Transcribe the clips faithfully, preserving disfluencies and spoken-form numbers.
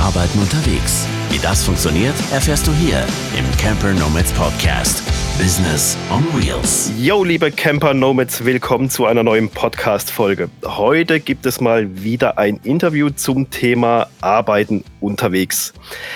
Arbeiten unterwegs. Wie das funktioniert, erfährst du hier im Camper Nomads Podcast. Business on Wheels. Yo, liebe Camper Nomads, willkommen zu einer neuen Podcast-Folge. Heute gibt es mal wieder ein Interview zum Thema Arbeiten unterwegs.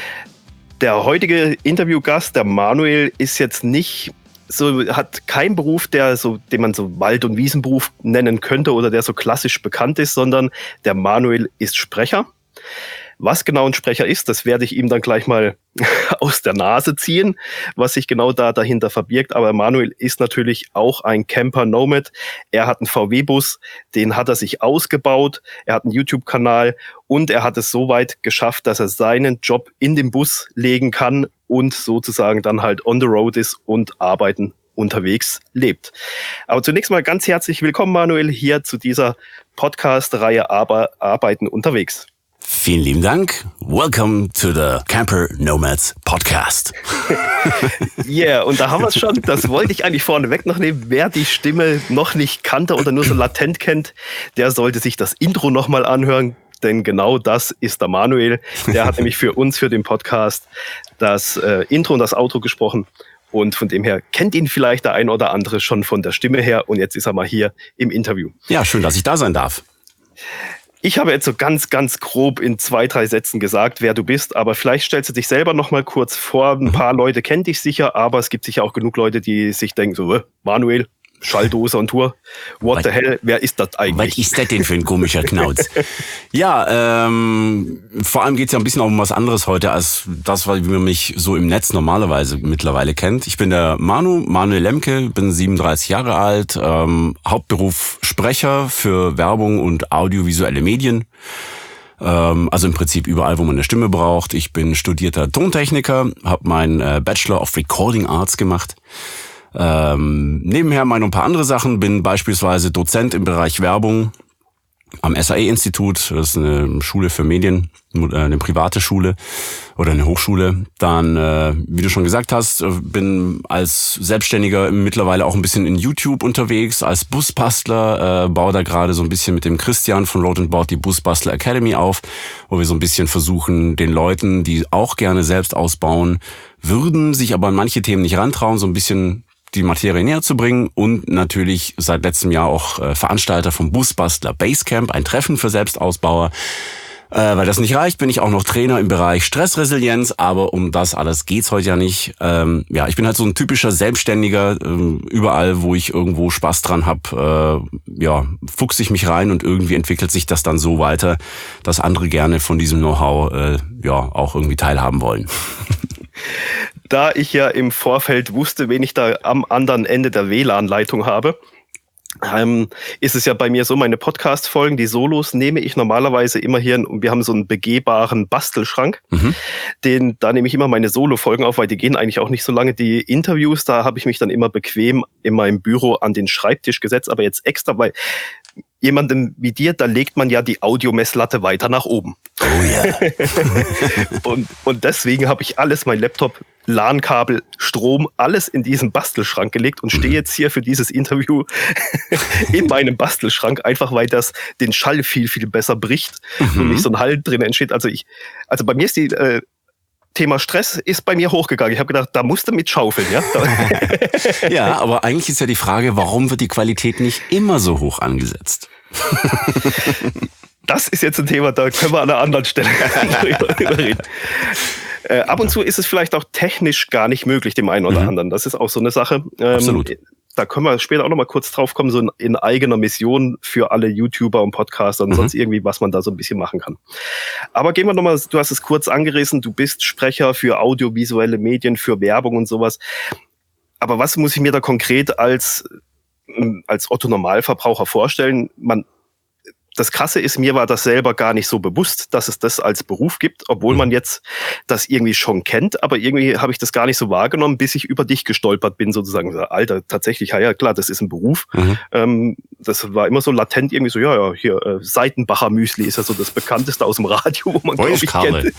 Der heutige Interviewgast, der Manuel, ist jetzt nicht so, hat keinen Beruf, der so, den man so Wald- und Wiesenberuf nennen könnte oder der so klassisch bekannt ist, sondern der Manuel ist Sprecher. Was genau ein Sprecher ist, das werde ich ihm dann gleich mal aus der Nase ziehen, was sich genau da dahinter verbirgt. Aber Manuel ist natürlich auch ein Camper-Nomad. Er hat einen V W-Bus, den hat er sich ausgebaut. Er hat einen YouTube-Kanal und er hat es so weit geschafft, dass er seinen Job in den Bus legen kann und sozusagen dann halt on the road ist und arbeiten unterwegs lebt. Aber zunächst mal ganz herzlich willkommen, Manuel, hier zu dieser Podcast-Reihe Ar- Arbeiten unterwegs. Vielen lieben Dank. Welcome to the Camper Nomads Podcast. Yeah, und da haben wir es schon. Das wollte ich eigentlich vorneweg noch nehmen. Wer die Stimme noch nicht kannte oder nur so latent kennt, der sollte sich das Intro nochmal anhören. Denn genau das ist der Manuel. Der hat nämlich für uns, für den Podcast, das äh, Intro und das Outro gesprochen. Und von dem her kennt ihn vielleicht der ein oder andere schon von der Stimme her. Und jetzt ist er mal hier im Interview. Ja, schön, dass ich da sein darf. Ich habe jetzt so ganz, ganz grob in zwei, drei Sätzen gesagt, wer du bist, aber vielleicht stellst du dich selber noch mal kurz vor. Ein paar Leute kennen dich sicher, aber es gibt sicher auch genug Leute, die sich denken so, äh, Manuel, Schalldose on Tour, what was, the hell, wer ist das eigentlich? Was ist das denn für ein komischer Knauz? ja, ähm, vor allem geht es ja ein bisschen auch um was anderes heute, als das, wie man mich so im Netz normalerweise mittlerweile kennt. Ich bin der Manu, Manuel Lemke, bin siebenunddreißig Jahre alt, ähm, Hauptberuf Sprecher für Werbung und audiovisuelle Medien. Ähm, also im Prinzip überall, wo man eine Stimme braucht. Ich bin studierter Tontechniker, habe meinen äh, Bachelor of Recording Arts gemacht. Ähm, nebenher meine ein paar andere Sachen, bin beispielsweise Dozent im Bereich Werbung am S A E-Institut, das ist eine Schule für Medien, eine private Schule oder eine Hochschule. Dann, äh, wie du schon gesagt hast, bin als Selbstständiger mittlerweile auch ein bisschen in YouTube unterwegs, als Busbastler, äh, baue da gerade so ein bisschen mit dem Christian von Road and Board die Busbastler Academy auf, wo wir so ein bisschen versuchen, den Leuten, die auch gerne selbst ausbauen würden, sich aber an manche Themen nicht rantrauen, so ein bisschen die Materie näher zu bringen und natürlich seit letztem Jahr auch äh, Veranstalter vom Busbastler Basecamp, ein Treffen für Selbstausbauer. Äh, weil das nicht reicht, bin ich auch noch Trainer im Bereich Stressresilienz, aber um das alles geht's heute ja nicht. Ähm, ja, ich bin halt so ein typischer Selbstständiger, ähm, überall, wo ich irgendwo Spaß dran hab, äh, ja, fuchse ich mich rein und irgendwie entwickelt sich das dann so weiter, dass andere gerne von diesem Know-how äh, ja auch irgendwie teilhaben wollen. Da ich ja im Vorfeld wusste, wen ich da am anderen Ende der W L A N-Leitung habe, ähm, ist es ja bei mir so, meine Podcast-Folgen, die Solos, nehme ich normalerweise immer hier, und wir haben so einen begehbaren Bastelschrank, mhm. den, da nehme ich immer meine Solo-Folgen auf, weil die gehen eigentlich auch nicht so lange. Die Interviews, da habe ich mich dann immer bequem in meinem Büro an den Schreibtisch gesetzt, aber jetzt extra, weil jemandem wie dir, da legt man ja die Audiomesslatte weiter nach oben. Oh ja. und, und deswegen habe ich alles, mein Laptop, L A N-Kabel, Strom, alles in diesen Bastelschrank gelegt und stehe jetzt hier für dieses Interview in meinem Bastelschrank, einfach weil das den Schall viel, viel besser bricht mhm. und nicht so ein Hall drin entsteht. Also ich, also bei mir ist die äh, Thema Stress ist bei mir hochgegangen. Ich habe gedacht, da musst du mit schaufeln, ja? Ja, aber eigentlich ist ja die Frage, warum wird die Qualität nicht immer so hoch angesetzt? Das ist jetzt ein Thema, da können wir an einer anderen Stelle drüber reden. Äh, ab und zu ist es vielleicht auch technisch gar nicht möglich, dem einen oder mhm. anderen. Das ist auch so eine Sache. Ähm, Absolut. Da können wir später auch noch mal kurz drauf kommen, so in, in eigener Mission für alle YouTuber und Podcaster und mhm. sonst irgendwie, was man da so ein bisschen machen kann. Aber gehen wir noch mal, du hast es kurz angerissen, du bist Sprecher für audiovisuelle Medien, für Werbung und sowas. Aber was muss ich mir da konkret als, als Otto-Normalverbraucher vorstellen? Man Das Krasse ist, mir war das selber gar nicht so bewusst, dass es das als Beruf gibt, obwohl man jetzt das irgendwie schon kennt, aber irgendwie habe ich das gar nicht so wahrgenommen, bis ich über dich gestolpert bin, sozusagen. Alter, tatsächlich, ja, ja klar, das ist ein Beruf. Mhm. Ähm, das war immer so latent irgendwie so, ja, ja, hier, äh, Seitenbacher Müsli ist ja so das bekannteste aus dem Radio, wo man, glaube ich, kennt.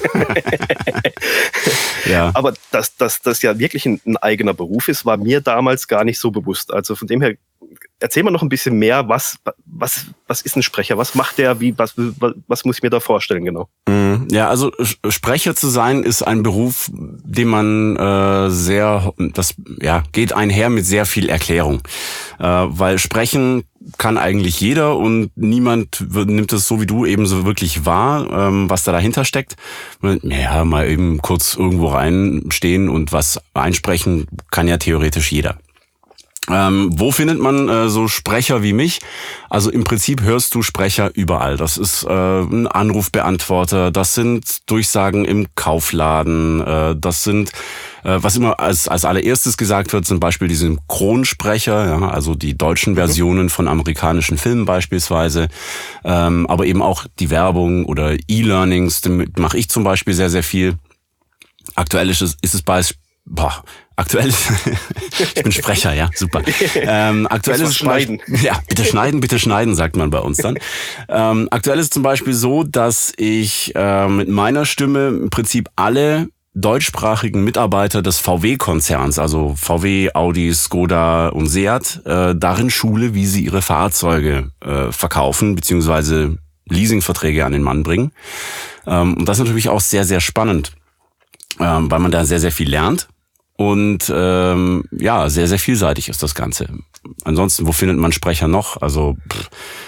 Ja. Aber dass, dass das ja wirklich ein, ein eigener Beruf ist, war mir damals gar nicht so bewusst. Also von dem her, erzähl mal noch ein bisschen mehr, was, was, was ist ein Sprecher? Was macht der? Wie, was, was, was muss ich mir da vorstellen, genau? Ja, also Sprecher zu sein ist ein Beruf, den man äh, sehr, das ja geht einher mit sehr viel Erklärung, äh, weil sprechen kann eigentlich jeder und niemand wird, nimmt es so wie du eben so wirklich wahr, ähm, was da dahinter steckt. Ja, mal eben kurz irgendwo reinstehen und was einsprechen kann ja theoretisch jeder. Ähm, wo findet man äh, so Sprecher wie mich? Also im Prinzip hörst du Sprecher überall. Das ist äh, ein Anrufbeantworter, das sind Durchsagen im Kaufladen, äh, das sind, äh, was immer als als allererstes gesagt wird, zum Beispiel die Synchronsprecher, ja, also die deutschen Versionen von amerikanischen Filmen beispielsweise, ähm, aber eben auch die Werbung oder E-Learnings, damit mache ich zum Beispiel sehr, sehr viel. Aktuell ist es, ist es bei Boah, aktuell ist, ich bin Sprecher, ja, super. Ähm, aktuell ist es schneiden. Ja, bitte schneiden, bitte schneiden, sagt man bei uns dann. Ähm, aktuell ist es zum Beispiel so, dass ich äh, mit meiner Stimme im Prinzip alle deutschsprachigen Mitarbeiter des V W-Konzerns, also V W, Audi, Skoda und Seat, äh, darin schule, wie sie ihre Fahrzeuge äh, verkaufen, beziehungsweise Leasingverträge an den Mann bringen. Ähm, und das ist natürlich auch sehr, sehr spannend, ähm, weil man da sehr, sehr viel lernt. Und ähm, ja, sehr, sehr vielseitig ist das Ganze. Ansonsten, wo findet man Sprecher noch? Also, pff,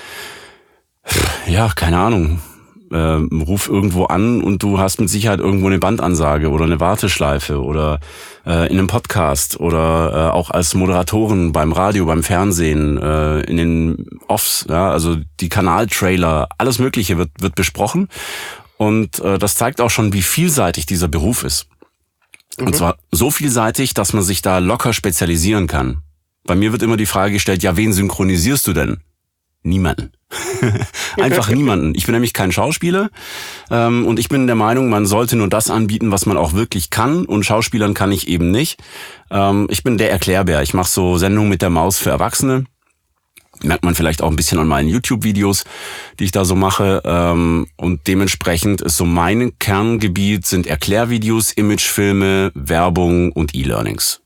ja, keine Ahnung. Ähm, ruf irgendwo an und du hast mit Sicherheit irgendwo eine Bandansage oder eine Warteschleife oder äh, in einem Podcast oder äh, auch als Moderatoren beim Radio, beim Fernsehen, äh, in den Offs, ja, also die Kanaltrailer, alles Mögliche wird wird besprochen. Und äh, das zeigt auch schon, wie vielseitig dieser Beruf ist. Und mhm. zwar so vielseitig, dass man sich da locker spezialisieren kann. Bei mir wird immer die Frage gestellt, ja, wen synchronisierst du denn? Niemanden. Einfach niemanden. Ich bin nämlich kein Schauspieler ähm, und ich bin der Meinung, man sollte nur das anbieten, was man auch wirklich kann, und Schauspielern kann ich eben nicht. Ähm, ich bin der Erklärbär. Ich mache so Sendungen mit der Maus für Erwachsene. Merkt man vielleicht auch ein bisschen an meinen YouTube-Videos, die ich da so mache. Und dementsprechend ist so mein Kerngebiet sind Erklärvideos, Imagefilme, Werbung und E-Learnings.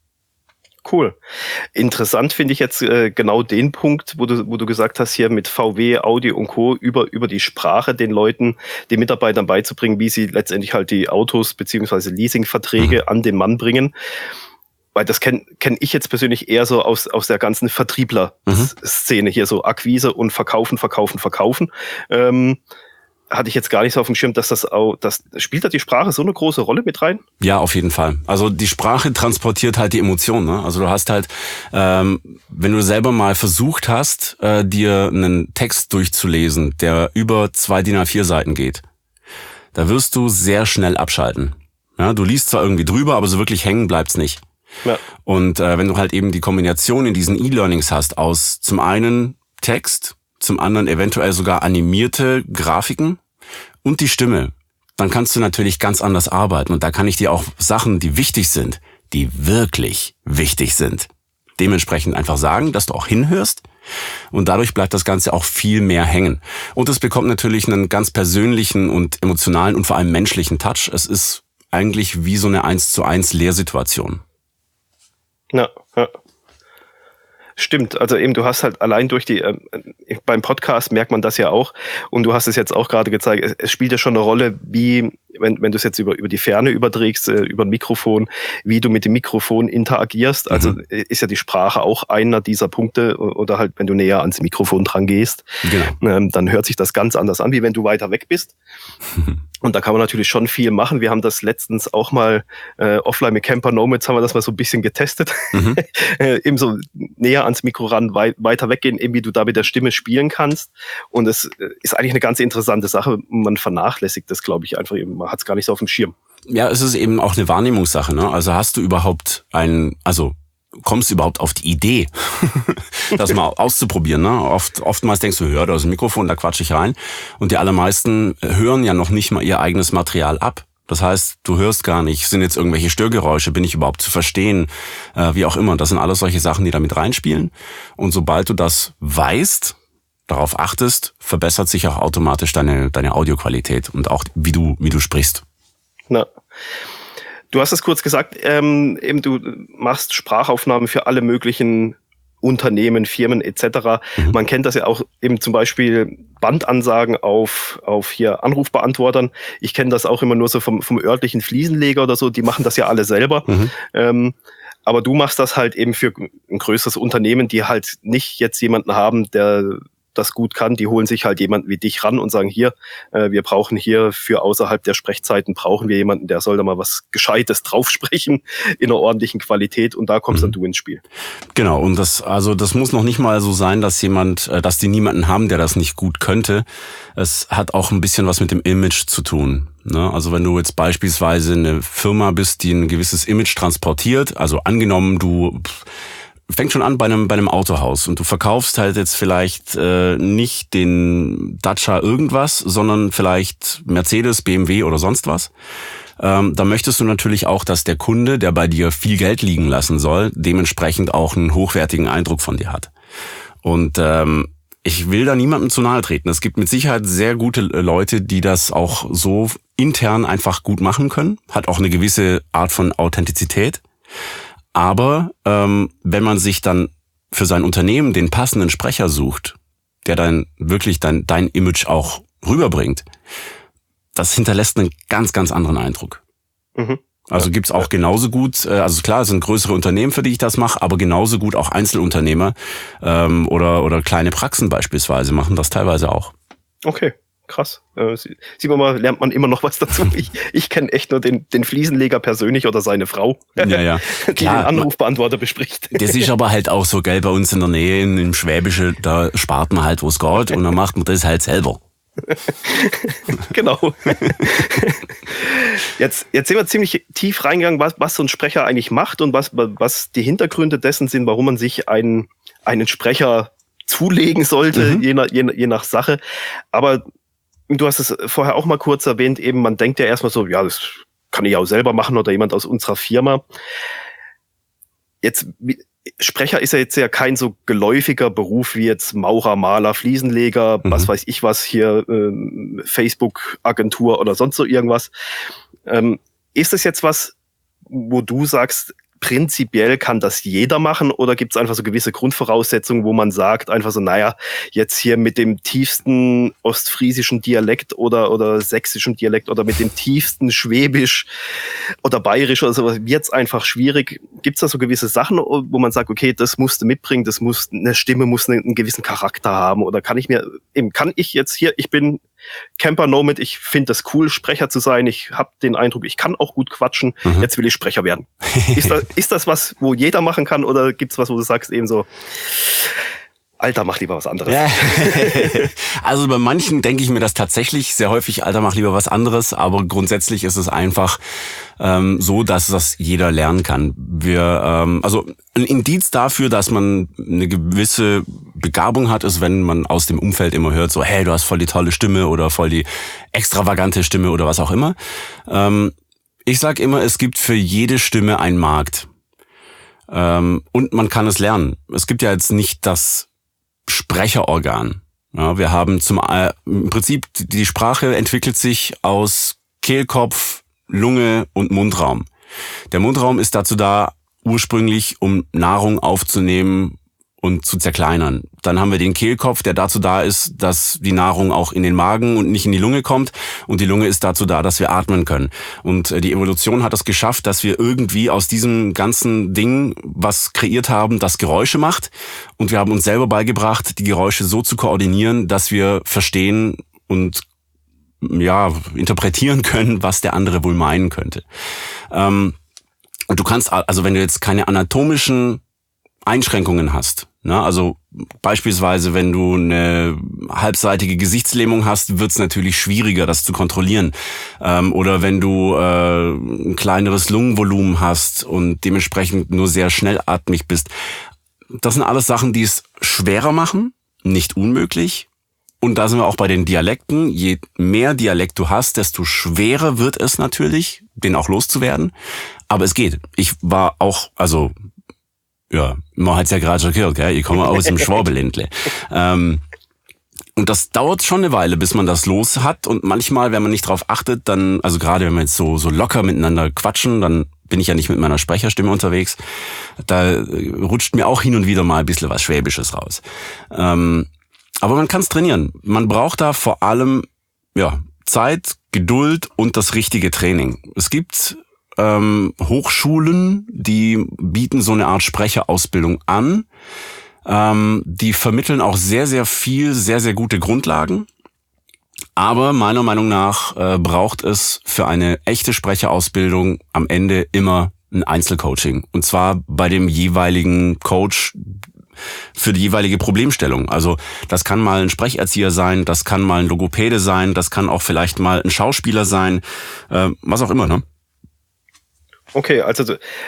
Cool. Interessant finde ich jetzt äh, genau den Punkt, wo du, wo du gesagt hast, hier mit V W, Audi und Co. über, über die Sprache den Leuten, den Mitarbeitern beizubringen, wie sie letztendlich halt die Autos beziehungsweise Leasingverträge mhm. an den Mann bringen. Weil das kenne kenn ich jetzt persönlich eher so aus, aus der ganzen Vertriebler-Szene mhm. hier, so Akquise und Verkaufen, Verkaufen, Verkaufen. Ähm, hatte ich jetzt gar nicht so auf dem Schirm, dass das auch, das spielt da die Sprache so eine große Rolle mit rein? Ja, auf jeden Fall. Also die Sprache transportiert halt die Emotionen. Ne? Also du hast halt, ähm, wenn du selber mal versucht hast, äh, dir einen Text durchzulesen, der über zwei D I N A vier Seiten geht, da wirst du sehr schnell abschalten. Ja, du liest zwar irgendwie drüber, aber so wirklich hängen bleibt's nicht. Ja. Und äh, wenn du halt eben die Kombination in diesen E-Learnings hast aus zum einen Text, zum anderen eventuell sogar animierte Grafiken und die Stimme, dann kannst du natürlich ganz anders arbeiten. Und da kann ich dir auch Sachen, die wichtig sind, die wirklich wichtig sind, dementsprechend einfach sagen, dass du auch hinhörst. Und dadurch bleibt das Ganze auch viel mehr hängen. Und es bekommt natürlich einen ganz persönlichen und emotionalen und vor allem menschlichen Touch. Es ist eigentlich wie so eine eins zu eins Lehrsituation. Ja, ja. Stimmt, also eben du hast halt allein durch die, äh, beim Podcast merkt man das ja auch, und du hast es jetzt auch gerade gezeigt, es, es spielt ja schon eine Rolle, wie, wenn, wenn du es jetzt über, über die Ferne überträgst, äh, über ein Mikrofon, wie du mit dem Mikrofon interagierst, also mhm. ist ja die Sprache auch einer dieser Punkte, oder halt wenn du näher ans Mikrofon dran gehst, genau. ähm, dann hört sich das ganz anders an, wie wenn du weiter weg bist. Und da kann man natürlich schon viel machen. Wir haben das letztens auch mal äh, offline mit Camper Nomads haben wir das mal so ein bisschen getestet. Mhm. äh, eben so näher ans Mikro ran, wei- weiter weggehen, eben wie du da mit der Stimme spielen kannst. Und es äh, ist eigentlich eine ganz interessante Sache. Man vernachlässigt das, glaube ich, einfach eben. Man hat es gar nicht so auf dem Schirm. Ja, es ist eben auch eine Wahrnehmungssache, ne? Also hast du überhaupt ein, also kommst du überhaupt auf die Idee, das mal auszuprobieren, ne? Oft, oftmals denkst du, hör, da ist ein Mikrofon, da quatsch ich rein. Und die allermeisten hören ja noch nicht mal ihr eigenes Material ab. Das heißt, du hörst gar nicht, sind jetzt irgendwelche Störgeräusche, bin ich überhaupt zu verstehen, äh, wie auch immer. Das sind alles solche Sachen, die da mit reinspielen. Und sobald du das weißt, darauf achtest, verbessert sich auch automatisch deine, deine Audioqualität und auch wie du, wie du sprichst. Na. Du hast es kurz gesagt, ähm, eben du machst Sprachaufnahmen für alle möglichen Unternehmen, Firmen et cetera. Mhm. Man kennt das ja auch eben zum Beispiel Bandansagen auf, auf hier Anrufbeantwortern. Ich kenne das auch immer nur so vom, vom örtlichen Fliesenleger oder so. Die machen das ja alle selber. Mhm. Ähm, aber du machst das halt eben für ein größeres Unternehmen, die halt nicht jetzt jemanden haben, der das gut kann. Die holen sich halt jemanden wie dich ran und sagen, hier, äh, wir brauchen hier für außerhalb der Sprechzeiten, brauchen wir jemanden, der soll da mal was Gescheites draufsprechen in einer ordentlichen Qualität, und da kommst mhm. dann du ins Spiel. Genau, und das, also das muss noch nicht mal so sein, dass jemand, dass die niemanden haben, der das nicht gut könnte. Es hat auch ein bisschen was mit dem Image zu tun. Ne? Also wenn du jetzt beispielsweise eine Firma bist, die ein gewisses Image transportiert, also angenommen, du pff, fängt schon an bei einem bei einem Autohaus und du verkaufst halt jetzt vielleicht äh, nicht den Dacia irgendwas, sondern vielleicht Mercedes, B M W oder sonst was. Ähm, da möchtest du natürlich auch, dass der Kunde, der bei dir viel Geld liegen lassen soll, dementsprechend auch einen hochwertigen Eindruck von dir hat. Und ähm, ich will da niemandem zu nahe treten. Es gibt mit Sicherheit sehr gute Leute, die das auch so intern einfach gut machen können. Hat auch eine gewisse Art von Authentizität. Aber ähm, wenn man sich dann für sein Unternehmen den passenden Sprecher sucht, der dann wirklich dein, dein Image auch rüberbringt, das hinterlässt einen ganz, ganz anderen Eindruck. Mhm. Also gibt's auch genauso gut, also klar, es sind größere Unternehmen, für die ich das mache, aber genauso gut auch Einzelunternehmer ähm, oder oder kleine Praxen beispielsweise machen das teilweise auch. Okay. Krass. Äh, sieht man mal, lernt man immer noch was dazu. Ich, ich kenne echt nur den, den Fliesenleger persönlich oder seine Frau, ja, ja. die Klar, den Anrufbeantworter bespricht. Das ist aber halt auch so, gell, bei uns in der Nähe, in, im Schwäbische, da spart man halt, wo es geht, und dann macht man das halt selber. Genau. Jetzt, jetzt sind wir ziemlich tief reingegangen, was, was so ein Sprecher eigentlich macht und was, was die Hintergründe dessen sind, warum man sich einen, einen Sprecher zulegen sollte, mhm. je, nach, je, je nach Sache. Aber du hast es vorher auch mal kurz erwähnt, eben man denkt ja erstmal so, ja, das kann ich auch selber machen oder jemand aus unserer Firma. Jetzt, Sprecher ist ja jetzt ja kein so geläufiger Beruf wie jetzt Maurer, Maler, Fliesenleger, mhm. was weiß ich was hier, äh, Facebook-Agentur oder sonst so irgendwas. Ähm, ist das jetzt was, wo du sagst, prinzipiell kann das jeder machen, oder gibt es einfach so gewisse Grundvoraussetzungen, wo man sagt, einfach so, naja, jetzt hier mit dem tiefsten ostfriesischen Dialekt oder, oder sächsischen Dialekt oder mit dem tiefsten Schwäbisch oder Bayerisch oder sowas, wird es einfach schwierig. Gibt es da so gewisse Sachen, wo man sagt, okay, das musst du mitbringen, das muss, eine Stimme muss einen, einen gewissen Charakter haben, oder kann ich mir, eben, kann ich jetzt hier, ich bin Camper Nomad, ich finde das cool, Sprecher zu sein, ich habe den Eindruck, ich kann auch gut quatschen, mhm. jetzt will ich Sprecher werden. Ist das, ist das was, wo jeder machen kann, oder gibt's was, wo du sagst eben so, Alter, mach lieber was anderes? Ja. Also bei manchen denke ich mir das tatsächlich sehr häufig, Alter, mach lieber was anderes, aber grundsätzlich ist es einfach ähm, so, dass das jeder lernen kann. Wir, ähm, also ein Indiz dafür, dass man eine gewisse Begabung hat, ist, wenn man aus dem Umfeld immer hört, so, hey, du hast voll die tolle Stimme oder voll die extravagante Stimme oder was auch immer. Ähm, ich sag immer, es gibt für jede Stimme einen Markt. Ähm, und man kann es lernen. Es gibt ja jetzt nicht das Sprecherorgan. Ja, wir haben zum äh, im Prinzip die Sprache entwickelt sich aus Kehlkopf, Lunge und Mundraum. Der Mundraum ist dazu da, ursprünglich um Nahrung aufzunehmen und zu zerkleinern. Dann haben wir den Kehlkopf, der dazu da ist, dass die Nahrung auch in den Magen und nicht in die Lunge kommt. Und die Lunge ist dazu da, dass wir atmen können. Und die Evolution hat es geschafft, dass wir irgendwie aus diesem ganzen Ding was kreiert haben, das Geräusche macht. Und wir haben uns selber beigebracht, die Geräusche so zu koordinieren, dass wir verstehen und ja interpretieren können, was der andere wohl meinen könnte. Ähm, und du kannst, also wenn du jetzt keine anatomischen Einschränkungen hast, ne? Also beispielsweise, wenn du eine halbseitige Gesichtslähmung hast, wird es natürlich schwieriger, das zu kontrollieren. Ähm, oder wenn du äh, ein kleineres Lungenvolumen hast und dementsprechend nur sehr schnellatmig bist. Das sind alles Sachen, die es schwerer machen, nicht unmöglich. Und da sind wir auch bei den Dialekten. Je mehr Dialekt du hast, desto schwerer wird es natürlich, den auch loszuwerden. Aber es geht. Ich war auch, also ja, man hat's ja gerade schon gehört, gell? Ich komme aus dem Schwabeländle. ähm, und das dauert schon eine Weile, bis man das los hat. Und manchmal, wenn man nicht drauf achtet, dann, also gerade wenn wir jetzt so so locker miteinander quatschen, dann bin ich ja nicht mit meiner Sprecherstimme unterwegs. Da rutscht mir auch hin und wieder mal ein bisschen was Schwäbisches raus. Ähm, aber man kann es trainieren. Man braucht da vor allem ja Zeit, Geduld und das richtige Training. Es gibt ähm, Hochschulen, die bieten so eine Art Sprecherausbildung an. Ähm, die vermitteln auch sehr, sehr viel, sehr, sehr gute Grundlagen. Aber meiner Meinung nach äh, braucht es für eine echte Sprecherausbildung am Ende immer ein Einzelcoaching. Und zwar bei dem jeweiligen Coach für die jeweilige Problemstellung. Also das kann mal ein Sprecherzieher sein, das kann mal ein Logopäde sein, das kann auch vielleicht mal ein Schauspieler sein, äh, was auch immer, ne? Okay, also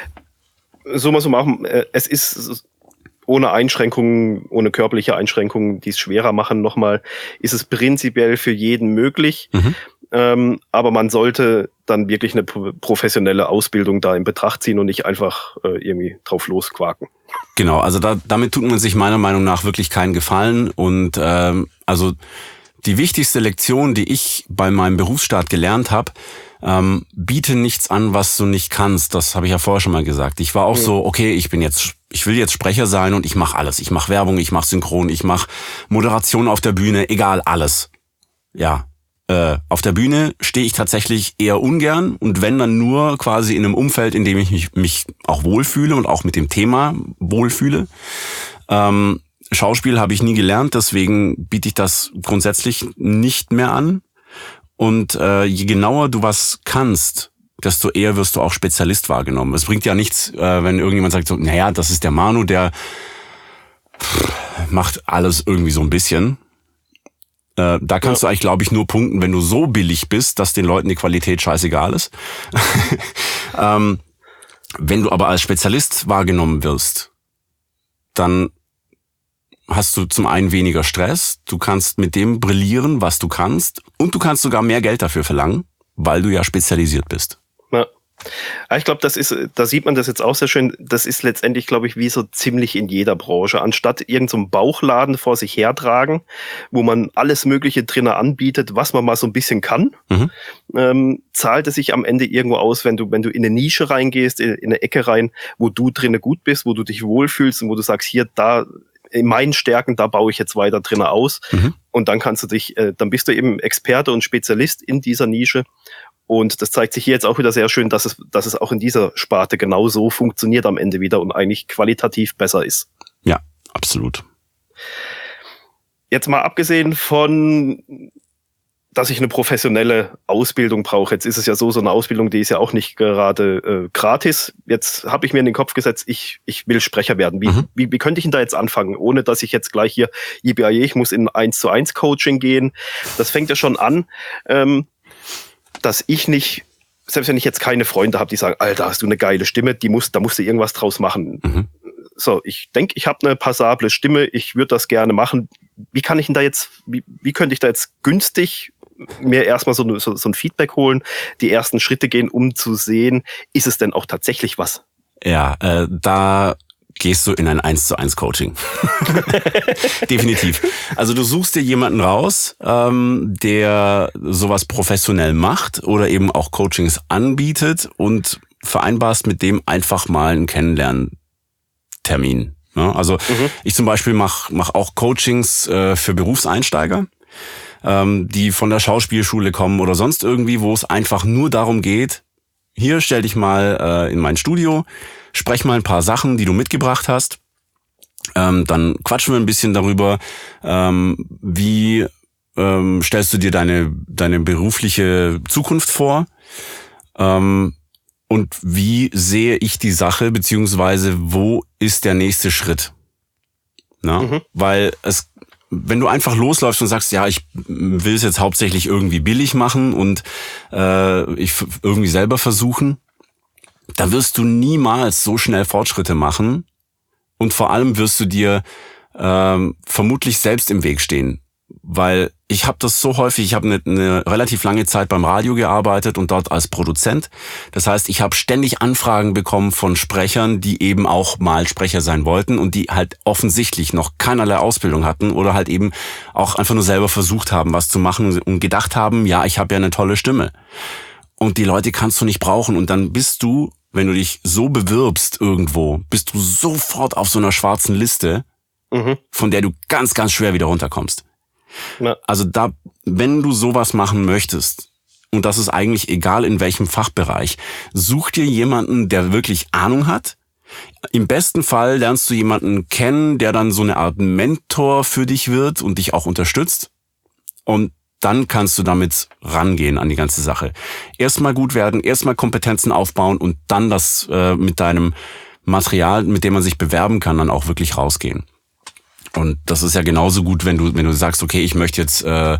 so mal so machen, es ist ohne Einschränkungen, ohne körperliche Einschränkungen, die es schwerer machen, nochmal, ist es prinzipiell für jeden möglich. Mhm. Ähm, aber man sollte dann wirklich eine professionelle Ausbildung da in Betracht ziehen und nicht einfach äh, irgendwie drauf losquaken. Genau, also da, damit tut man sich meiner Meinung nach wirklich keinen Gefallen. Und ähm, also die wichtigste Lektion, die ich bei meinem Berufsstart gelernt habe, ähm, biete nichts an, was du nicht kannst. Das habe ich ja vorher schon mal gesagt. Ich war auch mhm. so, okay, ich bin jetzt, ich will jetzt Sprecher sein und ich mache alles. Ich mache Werbung, ich mache Synchron, ich mache Moderation auf der Bühne, egal, alles. Ja, äh, auf der Bühne stehe ich tatsächlich eher ungern und wenn dann nur quasi in einem Umfeld, in dem ich mich, mich auch wohlfühle und auch mit dem Thema wohlfühle. Ähm, Schauspiel habe ich nie gelernt, deswegen biete ich das grundsätzlich nicht mehr an. Und äh, je genauer du was kannst, desto eher wirst du auch Spezialist wahrgenommen. Es bringt ja nichts, äh, wenn irgendjemand sagt so, naja, das ist der Manu, der pff, macht alles irgendwie so ein bisschen. Äh, da kannst ja. du eigentlich, glaube ich, nur punkten, wenn du so billig bist, dass den Leuten die Qualität scheißegal ist. ähm, wenn du aber als Spezialist wahrgenommen wirst, dann hast du zum einen weniger Stress, du kannst mit dem brillieren, was du kannst und du kannst sogar mehr Geld dafür verlangen, weil du ja spezialisiert bist. Ja. Ich glaube, das ist, da sieht man das jetzt auch sehr schön, das ist letztendlich, glaube ich, wie so ziemlich in jeder Branche. Anstatt irgendein so Bauchladen vor sich hertragen, wo man alles Mögliche drinnen anbietet, was man mal so ein bisschen kann, mhm. ähm, zahlt es sich am Ende irgendwo aus, wenn du, wenn du in eine Nische reingehst, in, in eine Ecke rein, wo du drinnen gut bist, wo du dich wohlfühlst und wo du sagst, hier, da, in meinen Stärken, da baue ich jetzt weiter drinnen aus. Mhm. Und dann kannst du dich, äh, dann bist du eben Experte und Spezialist in dieser Nische. Und das zeigt sich hier jetzt auch wieder sehr schön, dass es, dass es auch in dieser Sparte genau so funktioniert am Ende wieder und eigentlich qualitativ besser ist. Ja, absolut. Jetzt mal abgesehen von, dass ich eine professionelle Ausbildung brauche. Jetzt ist es ja so, so eine Ausbildung, die ist ja auch nicht gerade äh, gratis. Jetzt habe ich mir in den Kopf gesetzt, ich ich will Sprecher werden. Wie, mhm. wie, wie könnte ich denn da jetzt anfangen, ohne dass ich jetzt gleich hier, ich muss in eins zu eins Coaching gehen. Das fängt ja schon an, ähm, dass ich nicht, selbst wenn ich jetzt keine Freunde habe, die sagen, Alter, hast du eine geile Stimme, die muss, da musst du irgendwas draus machen. Mhm. So, ich denke, ich habe eine passable Stimme, ich würde das gerne machen. Wie kann ich denn da jetzt, wie, wie könnte ich da jetzt günstig mir erstmal so, so, so ein Feedback holen, die ersten Schritte gehen, um zu sehen, ist es denn auch tatsächlich was? Ja, äh, da gehst du in ein eins zu eins Coaching. Definitiv. Also du suchst dir jemanden raus, ähm, der sowas professionell macht oder eben auch Coachings anbietet und vereinbarst mit dem einfach mal einen Kennenlerntermin. Ja, also mhm. ich zum Beispiel mache mach auch Coachings äh, für Berufseinsteiger, ähm, die von der Schauspielschule kommen oder sonst irgendwie, wo es einfach nur darum geht, hier stell dich mal äh, in mein Studio, sprech mal ein paar Sachen, die du mitgebracht hast. Ähm, dann quatschen wir ein bisschen darüber, ähm, wie ähm, stellst du dir deine deine berufliche Zukunft vor ähm, und wie sehe ich die Sache, beziehungsweise wo ist der nächste Schritt? Na? Mhm. Weil es, wenn du einfach losläufst und sagst, ja, ich will es jetzt hauptsächlich irgendwie billig machen und äh, ich f- irgendwie selber versuchen, da wirst du niemals so schnell Fortschritte machen und vor allem wirst du dir ähm, vermutlich selbst im Weg stehen. Weil ich habe das so häufig, ich habe eine, eine relativ lange Zeit beim Radio gearbeitet und dort als Produzent. Das heißt, ich habe ständig Anfragen bekommen von Sprechern, die eben auch mal Sprecher sein wollten und die halt offensichtlich noch keinerlei Ausbildung hatten oder halt eben auch einfach nur selber versucht haben, was zu machen und gedacht haben, ja, ich habe ja eine tolle Stimme. Und die Leute kannst du nicht brauchen und dann bist du wenn du dich so bewirbst irgendwo, bist du sofort auf so einer schwarzen Liste, mhm. von der du ganz, ganz schwer wieder runterkommst. Ja. Also da, wenn du sowas machen möchtest, und das ist eigentlich egal in welchem Fachbereich, such dir jemanden, der wirklich Ahnung hat. Im besten Fall lernst du jemanden kennen, der dann so eine Art Mentor für dich wird und dich auch unterstützt. Und dann kannst du damit rangehen an die ganze Sache. Erstmal gut werden, erstmal Kompetenzen aufbauen und dann das äh, mit deinem Material, mit dem man sich bewerben kann, dann auch wirklich rausgehen. Und das ist ja genauso gut, wenn du wenn du sagst, okay, ich möchte jetzt äh,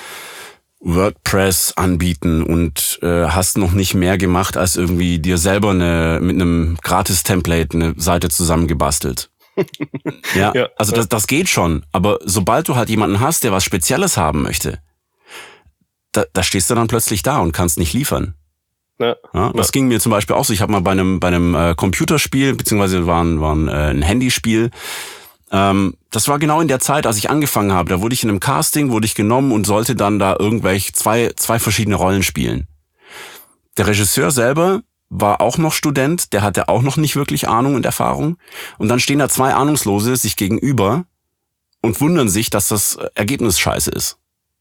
WordPress anbieten und äh, hast noch nicht mehr gemacht, als irgendwie dir selber eine mit einem Gratis-Template eine Seite zusammengebastelt. ja, ja, also das, das geht schon. Aber sobald du halt jemanden hast, der was Spezielles haben möchte, Da, da stehst du dann plötzlich da und kannst nicht liefern. Ja, ja, das ja. ging mir zum Beispiel auch so. Ich habe mal bei einem bei einem äh, Computerspiel, beziehungsweise war ein, war ein, äh, ein Handyspiel. Ähm, das war genau in der Zeit, als ich angefangen habe. Da wurde ich in einem Casting, wurde ich genommen und sollte dann da irgendwelche zwei zwei verschiedene Rollen spielen. Der Regisseur selber war auch noch Student, der hatte auch noch nicht wirklich Ahnung und Erfahrung. Und dann stehen da zwei Ahnungslose sich gegenüber und wundern sich, dass das Ergebnis scheiße ist.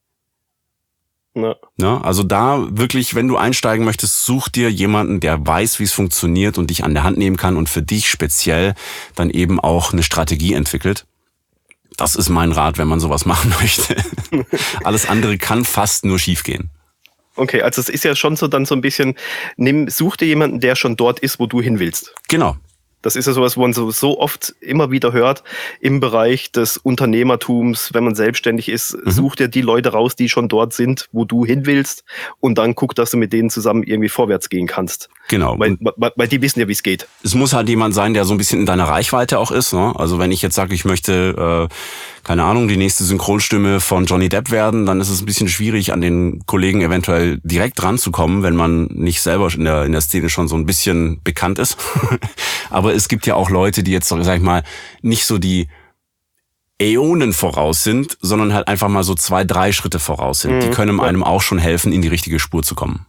Ja. Ja, also da wirklich, wenn du einsteigen möchtest, such dir jemanden, der weiß, wie es funktioniert und dich an der Hand nehmen kann und für dich speziell dann eben auch eine Strategie entwickelt. Das ist mein Rat, wenn man sowas machen möchte. Alles andere kann fast nur schiefgehen. Okay, also es ist ja schon so dann so ein bisschen, nimm, such dir jemanden, der schon dort ist, wo du hin willst. Genau. Das ist ja sowas, wo man so, so oft immer wieder hört im Bereich des Unternehmertums, wenn man selbstständig ist, mhm. such dir die Leute raus, die schon dort sind, wo du hin willst und dann guck, dass du mit denen zusammen irgendwie vorwärts gehen kannst. Genau. Weil, weil, weil die wissen ja, wie es geht. Es muss halt jemand sein, der so ein bisschen in deiner Reichweite auch ist. Ne? Also wenn ich jetzt sage, ich möchte, äh, keine Ahnung, die nächste Synchronstimme von Johnny Depp werden, dann ist es ein bisschen schwierig, an den Kollegen eventuell direkt ranzukommen, wenn man nicht selber in der, in der Szene schon so ein bisschen bekannt ist. Aber es gibt ja auch Leute, die jetzt, sag ich mal, nicht so die Äonen voraus sind, sondern halt einfach mal so zwei, drei Schritte voraus sind. Mhm. Die können einem auch schon helfen, in die richtige Spur zu kommen.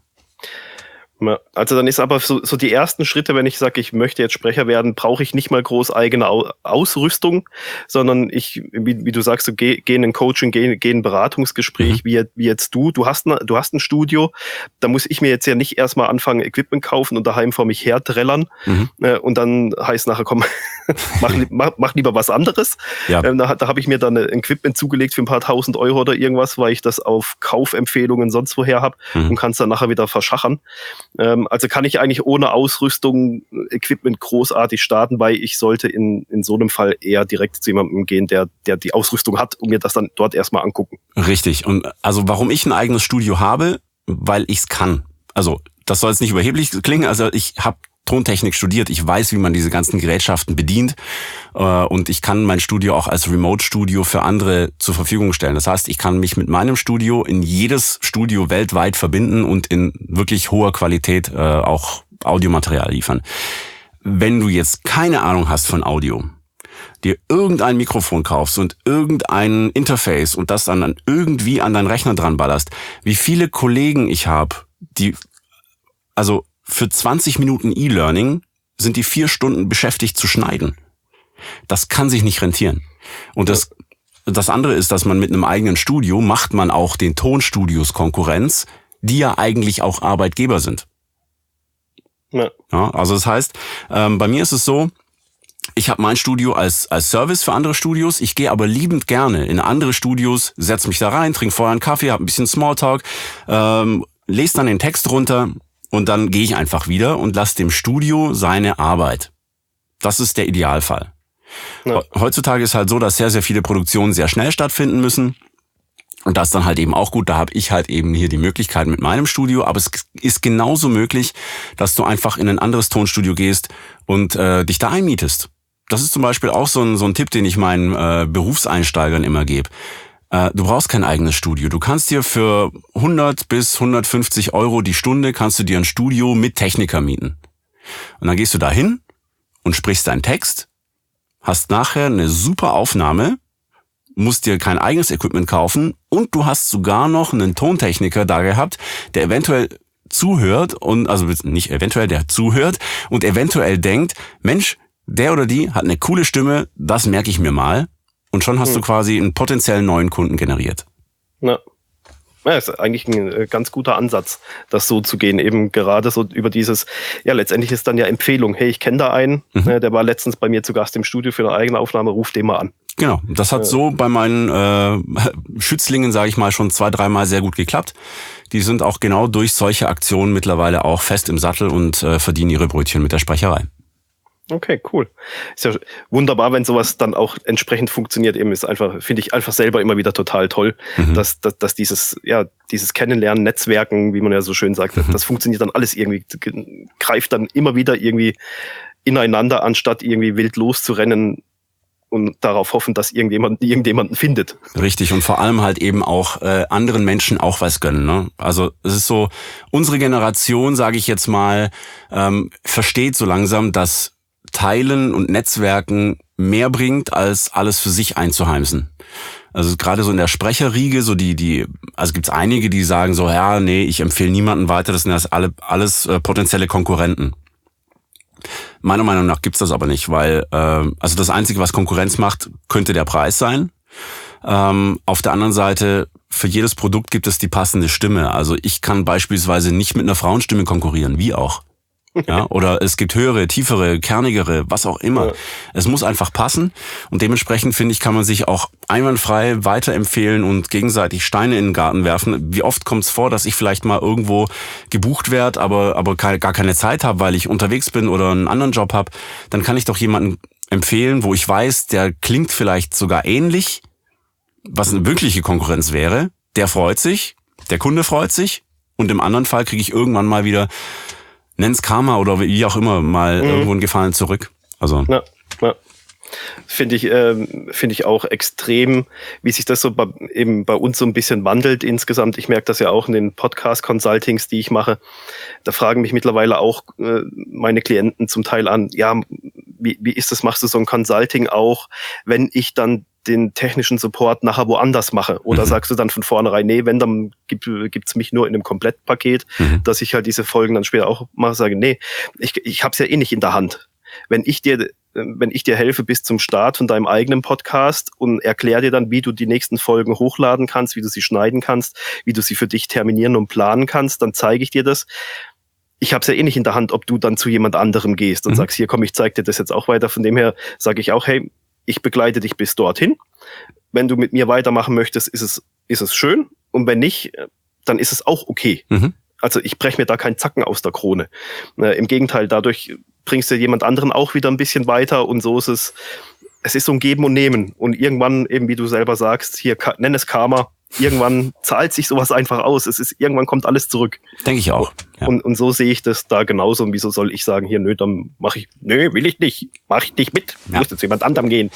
Also dann ist aber so, so die ersten Schritte, wenn ich sage, ich möchte jetzt Sprecher werden, brauche ich nicht mal groß eigene Ausrüstung, sondern ich, wie, wie du sagst, so geh, geh in ein Coaching, geh, geh in ein Beratungsgespräch, mhm. wie, wie jetzt du. Du hast, ne, du hast ein Studio, da muss ich mir jetzt ja nicht erstmal anfangen, Equipment kaufen und daheim vor mich her trällern mhm. äh, und dann heißt nachher, komm, mach, mach, mach lieber was anderes. Ja. Ähm, da da habe ich mir dann ein Equipment zugelegt für ein paar tausend Euro oder irgendwas, weil ich das auf Kaufempfehlungen sonst woher habe mhm. und kann es dann nachher wieder verschachern. Also kann ich eigentlich ohne Ausrüstung, Equipment großartig starten, weil ich sollte in, in so einem Fall eher direkt zu jemandem gehen, der, der die Ausrüstung hat und mir das dann dort erstmal angucken. Richtig. Und also warum ich ein eigenes Studio habe, weil ich es kann. Also das soll jetzt nicht überheblich klingen, also ich habe Tontechnik studiert, ich weiß, wie man diese ganzen Gerätschaften bedient und ich kann mein Studio auch als Remote-Studio für andere zur Verfügung stellen. Das heißt, ich kann mich mit meinem Studio in jedes Studio weltweit verbinden und in wirklich hoher Qualität äh, auch Audiomaterial liefern. Wenn du jetzt keine Ahnung hast von Audio, dir irgendein Mikrofon kaufst und irgendein Interface und das dann irgendwie an deinen Rechner dran ballerst, wie viele Kollegen ich habe, die also für zwanzig Minuten E-Learning sind die vier Stunden beschäftigt zu schneiden. Das kann sich nicht rentieren. Und das, das andere ist, dass man mit einem eigenen Studio macht man auch den Tonstudios Konkurrenz, die ja eigentlich auch Arbeitgeber sind. Ja. Ja, also das heißt, ähm, bei mir ist es so, ich habe mein Studio als als Service für andere Studios. Ich gehe aber liebend gerne in andere Studios, setz mich da rein, trinke vorher einen Kaffee, habe ein bisschen Smalltalk, ähm, lese dann den Text runter. Und dann gehe ich einfach wieder und lasse dem Studio seine Arbeit. Das ist der Idealfall. Ja. Heutzutage ist halt so, dass sehr, sehr viele Produktionen sehr schnell stattfinden müssen. Und das ist dann halt eben auch gut. Da habe ich halt eben hier die Möglichkeit mit meinem Studio. Aber es ist genauso möglich, dass du einfach in ein anderes Tonstudio gehst und äh, dich da einmietest. Das ist zum Beispiel auch so ein, so ein Tipp, den ich meinen äh, Berufseinsteigern immer gebe. Du brauchst kein eigenes Studio. Du kannst dir für hundert bis hundertfünfzig Euro die Stunde kannst du dir ein Studio mit Techniker mieten. Und dann gehst du da hin und sprichst deinen Text, hast nachher eine super Aufnahme, musst dir kein eigenes Equipment kaufen und du hast sogar noch einen Tontechniker da gehabt, der eventuell zuhört und, also nicht eventuell, der zuhört und eventuell denkt, Mensch, der oder die hat eine coole Stimme, das merke ich mir mal. Und schon hast hm. du quasi einen potenziellen neuen Kunden generiert. Ja. Ja, ist eigentlich ein ganz guter Ansatz, das so zu gehen. Eben gerade so über dieses, ja, letztendlich ist dann ja Empfehlung. Hey, ich kenne da einen, mhm. der war letztens bei mir zu Gast im Studio für eine eigene Aufnahme, ruf den mal an. Genau, das hat ja. so bei meinen äh, Schützlingen, sage ich mal, schon zwei, dreimal sehr gut geklappt. Die sind auch genau durch solche Aktionen mittlerweile auch fest im Sattel und äh, verdienen ihre Brötchen mit der Sprecherei. Okay, cool. Ist ja wunderbar, wenn sowas dann auch entsprechend funktioniert. Eben ist einfach, finde ich einfach selber immer wieder total toll, mhm. dass, dass, dass dieses, ja, dieses Kennenlernen, Netzwerken, wie man ja so schön sagt, mhm. das funktioniert dann alles irgendwie, greift dann immer wieder irgendwie ineinander, anstatt irgendwie wild loszurennen und darauf hoffen, dass irgendjemand irgendjemanden findet. Richtig, und vor allem halt eben auch äh, anderen Menschen auch was gönnen. Ne? Also es ist so, unsere Generation, sage ich jetzt mal, ähm, versteht so langsam, dass Teilen und Netzwerken mehr bringt, als alles für sich einzuheimsen. Also gerade so in der Sprecherriege, so die, die, also gibt's einige, die sagen so, ja, nee, ich empfehle niemanden weiter, das sind das alle, alles äh, potenzielle Konkurrenten. Meiner Meinung nach gibt's das aber nicht, weil, äh, also das Einzige, was Konkurrenz macht, könnte der Preis sein. Ähm, auf der anderen Seite, für jedes Produkt gibt es die passende Stimme. Also ich kann beispielsweise nicht mit einer Frauenstimme konkurrieren, wie auch. Ja, oder es gibt höhere, tiefere, kernigere, was auch immer. Ja. Es muss einfach passen und dementsprechend, finde ich, kann man sich auch einwandfrei weiterempfehlen und gegenseitig Steine in den Garten werfen. Wie oft kommt es vor, dass ich vielleicht mal irgendwo gebucht werde, aber aber gar keine Zeit habe, weil ich unterwegs bin oder einen anderen Job habe, dann kann ich doch jemanden empfehlen, wo ich weiß, der klingt vielleicht sogar ähnlich, was eine wirkliche Konkurrenz wäre. Der freut sich, der Kunde freut sich und im anderen Fall kriege ich irgendwann mal wieder, nenn's Karma oder wie auch immer, mal mhm. irgendwo einen Gefallen zurück. Also ja, ja. Finde ich, ähm, finde ich auch extrem, wie sich das so bei, eben bei uns so ein bisschen wandelt insgesamt. Ich merke das ja auch in den Podcast-Consultings, die ich mache. Da fragen mich mittlerweile auch äh, meine Klienten zum Teil an, ja, wie, wie ist das, machst du so ein Consulting auch, wenn ich dann den technischen Support nachher woanders mache? Oder mhm. sagst du dann von vornherein, nee, wenn, dann gibt, gibt's mich nur in einem Komplettpaket, mhm. dass ich halt diese Folgen dann später auch mache, sage, nee, ich, ich hab's ja eh nicht in der Hand. Wenn ich dir, wenn ich dir helfe bis zum Start von deinem eigenen Podcast und erkläre dir dann, wie du die nächsten Folgen hochladen kannst, wie du sie schneiden kannst, wie du sie für dich terminieren und planen kannst, dann zeige ich dir das. Ich habe es ja eh nicht in der Hand, ob du dann zu jemand anderem gehst und mhm. sagst, hier komm, ich zeige dir das jetzt auch weiter. Von dem her sage ich auch, hey, ich begleite dich bis dorthin. Wenn du mit mir weitermachen möchtest, ist es, ist es schön. Und wenn nicht, dann ist es auch okay. Mhm. Also ich breche mir da keinen Zacken aus der Krone. Äh, Im Gegenteil, dadurch bringst du jemand anderen auch wieder ein bisschen weiter. Und so ist es, es ist so ein Geben und Nehmen. Und irgendwann, eben wie du selber sagst, hier, nenn es Karma. Irgendwann zahlt sich sowas einfach aus. Es ist, irgendwann kommt alles zurück. Denke ich auch. Ja. Und, und so sehe ich das da genauso. Und wieso soll ich sagen, hier, nö, dann mache ich, nö, will ich nicht. Mach ich nicht mit. Ja. Muss jetzt jemand anderem gehen.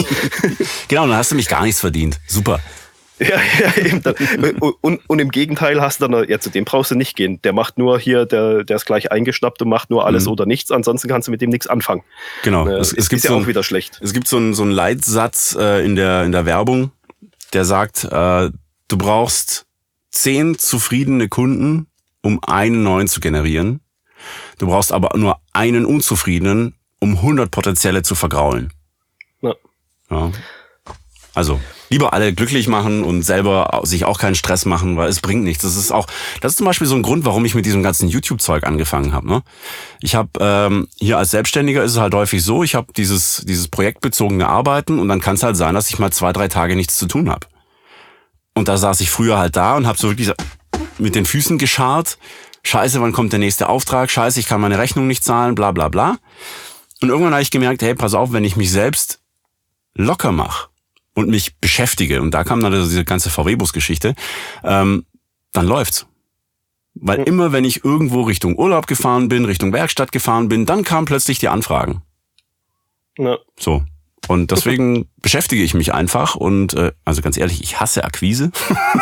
Genau, dann hast du mich gar nichts verdient. Super. Ja, ja, eben. Und, und, und im Gegenteil hast du dann, ja, zu dem brauchst du nicht gehen. Der macht nur hier, der, der ist gleich eingeschnappt und macht nur alles mhm. oder nichts. Ansonsten kannst du mit dem nichts anfangen. Genau. Äh, es, es gibt ist ja so auch ein, wieder schlecht. Es gibt so einen, so einen Leitsatz äh, in der, in der Werbung, der sagt, äh, du brauchst zehn zufriedene Kunden, um einen neuen zu generieren. Du brauchst aber nur einen unzufriedenen, um hundert potenzielle zu vergraulen. Ja. Ja. Also lieber alle glücklich machen und selber sich auch keinen Stress machen, weil es bringt nichts. Das ist auch, das ist zum Beispiel so ein Grund, warum ich mit diesem ganzen YouTube-Zeug angefangen habe. Ne? Ich habe ähm, hier als Selbstständiger ist es halt häufig so, ich habe dieses dieses projektbezogene Arbeiten und dann kann es halt sein, dass ich mal zwei, drei Tage nichts zu tun habe. Und da saß ich früher halt da und habe so wirklich mit den Füßen gescharrt. Scheiße, wann kommt der nächste Auftrag? Scheiße, ich kann meine Rechnung nicht zahlen, bla bla bla. Und irgendwann habe ich gemerkt, hey, pass auf, wenn ich mich selbst locker mache und mich beschäftige, und da kam dann diese ganze V W-Bus-Geschichte, ähm, dann läuft's. Weil mhm. immer, wenn ich irgendwo Richtung Urlaub gefahren bin, Richtung Werkstatt gefahren bin, dann kamen plötzlich die Anfragen. Ja. So. Und deswegen beschäftige ich mich einfach und, äh, also ganz ehrlich, ich hasse Akquise.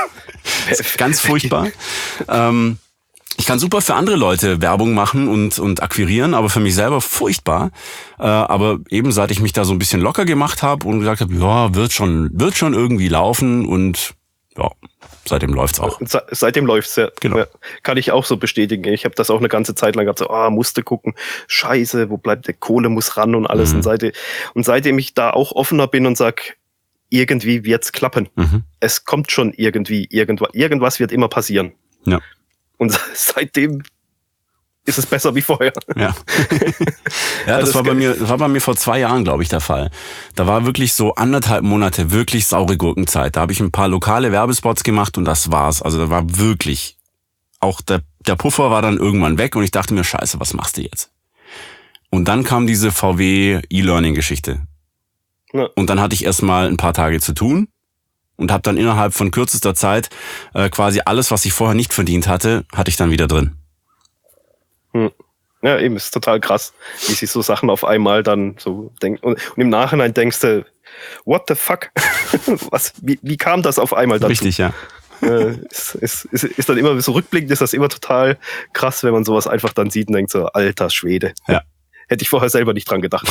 Das ist ganz furchtbar. Ähm, ich kann super für andere Leute Werbung machen und, und akquirieren, aber für mich selber furchtbar. Äh, aber eben seit ich mich da so ein bisschen locker gemacht habe und gesagt habe, ja, wird schon, wird schon irgendwie laufen und ja, seitdem läuft's auch. Se- seitdem läuft's, ja. Genau. Ja. Kann ich auch so bestätigen. Ich habe das auch eine ganze Zeit lang gehabt, so, ah, musste gucken, scheiße, wo bleibt der Kohle, muss ran und alles. Mhm. Und, seitdem, und seitdem ich da auch offener bin und sag, irgendwie wird's klappen. Mhm. Es kommt schon irgendwie, irgendwas, irgendwas wird immer passieren. Ja. Und seitdem ist es besser wie vorher. Ja, ja, das war bei mir, das war bei mir vor zwei Jahren, glaube ich, der Fall. Da war wirklich so anderthalb Monate wirklich saure Gurkenzeit. Da habe ich ein paar lokale Werbespots gemacht und das war's. Also da war wirklich, auch der, der Puffer war dann irgendwann weg und ich dachte mir, scheiße, was machst du jetzt? Und dann kam diese V W E-Learning-Geschichte. Ja. Und dann hatte ich erstmal ein paar Tage zu tun und habe dann innerhalb von kürzester Zeit äh, quasi alles, was ich vorher nicht verdient hatte, hatte ich dann wieder drin. Hm. Ja, eben, ist total krass, wie sich so Sachen auf einmal dann so denken. Und, und im Nachhinein denkst du, what the fuck? Was, wie, wie kam das auf einmal dazu? Richtig, ja. Äh, ist, ist, ist, ist dann immer so rückblickend, ist das immer total krass, wenn man sowas einfach dann sieht und denkt so, alter Schwede. Ja. Hätte ich vorher selber nicht dran gedacht.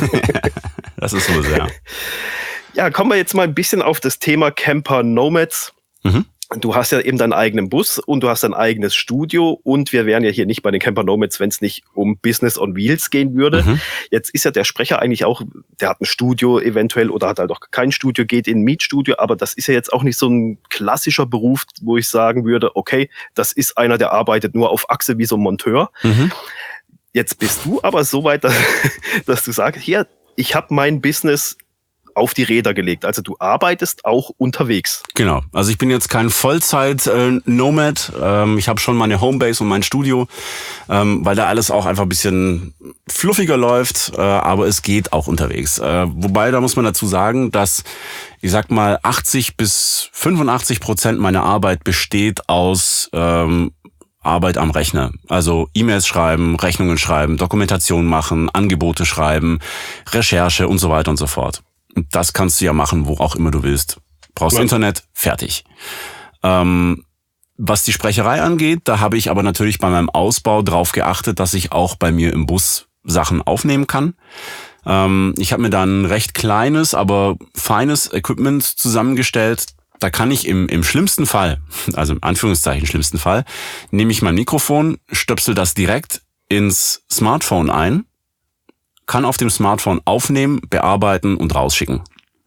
Das ist so sehr. Ja, kommen wir jetzt mal ein bisschen auf das Thema Camper Nomads. Mhm. Du hast ja eben deinen eigenen Bus und du hast dein eigenes Studio und wir wären ja hier nicht bei den Camper Nomads, wenn es nicht um Business on Wheels gehen würde. Mhm. Jetzt ist ja der Sprecher eigentlich auch, der hat ein Studio eventuell oder hat halt auch kein Studio, geht in ein Mietstudio, aber das ist ja jetzt auch nicht so ein klassischer Beruf, wo ich sagen würde, okay, das ist einer, der arbeitet nur auf Achse wie so ein Monteur. Mhm. Jetzt bist du aber so weit, dass, dass du sagst, hier, ich habe mein Business auf die Räder gelegt. Also du arbeitest auch unterwegs. Genau. Also ich bin jetzt kein Vollzeit-Nomad. Ähm, ich habe schon meine Homebase und mein Studio, ähm, weil da alles auch einfach ein bisschen fluffiger läuft, äh, aber es geht auch unterwegs. Äh, wobei, da muss man dazu sagen, dass, ich sag mal, achtzig bis fünfundachtzig Prozent meiner Arbeit besteht aus ähm, Arbeit am Rechner. Also E-Mails schreiben, Rechnungen schreiben, Dokumentation machen, Angebote schreiben, Recherche und so weiter und so fort. Und das kannst du ja machen, wo auch immer du willst. Brauchst ja. Internet, fertig. Ähm, was die Sprecherei angeht, da habe ich aber natürlich bei meinem Ausbau drauf geachtet, dass ich auch bei mir im Bus Sachen aufnehmen kann. Ähm, ich habe mir dann ein recht kleines, aber feines Equipment zusammengestellt. Da kann ich im, im schlimmsten Fall, also im Anführungszeichen schlimmsten Fall, nehme ich mein Mikrofon, stöpsel das direkt ins Smartphone ein, kann auf dem Smartphone aufnehmen, bearbeiten und rausschicken.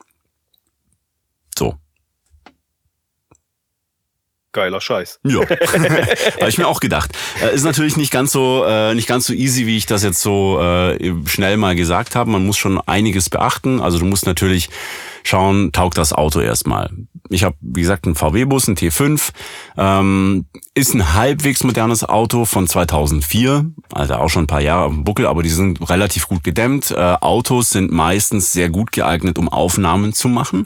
So. Geiler Scheiß. Ja, habe ich mir auch gedacht. Äh, ist natürlich nicht ganz so äh, nicht ganz so easy, wie ich das jetzt so äh, schnell mal gesagt habe. Man muss schon einiges beachten. Also du musst natürlich schauen, taugt das Auto erstmal. Ich habe, wie gesagt, einen V W-Bus, einen T fünf. Ähm, ist ein halbwegs modernes Auto von zweitausendvier. Also auch schon ein paar Jahre auf dem Buckel, aber die sind relativ gut gedämmt. Äh, Autos sind meistens sehr gut geeignet, um Aufnahmen zu machen,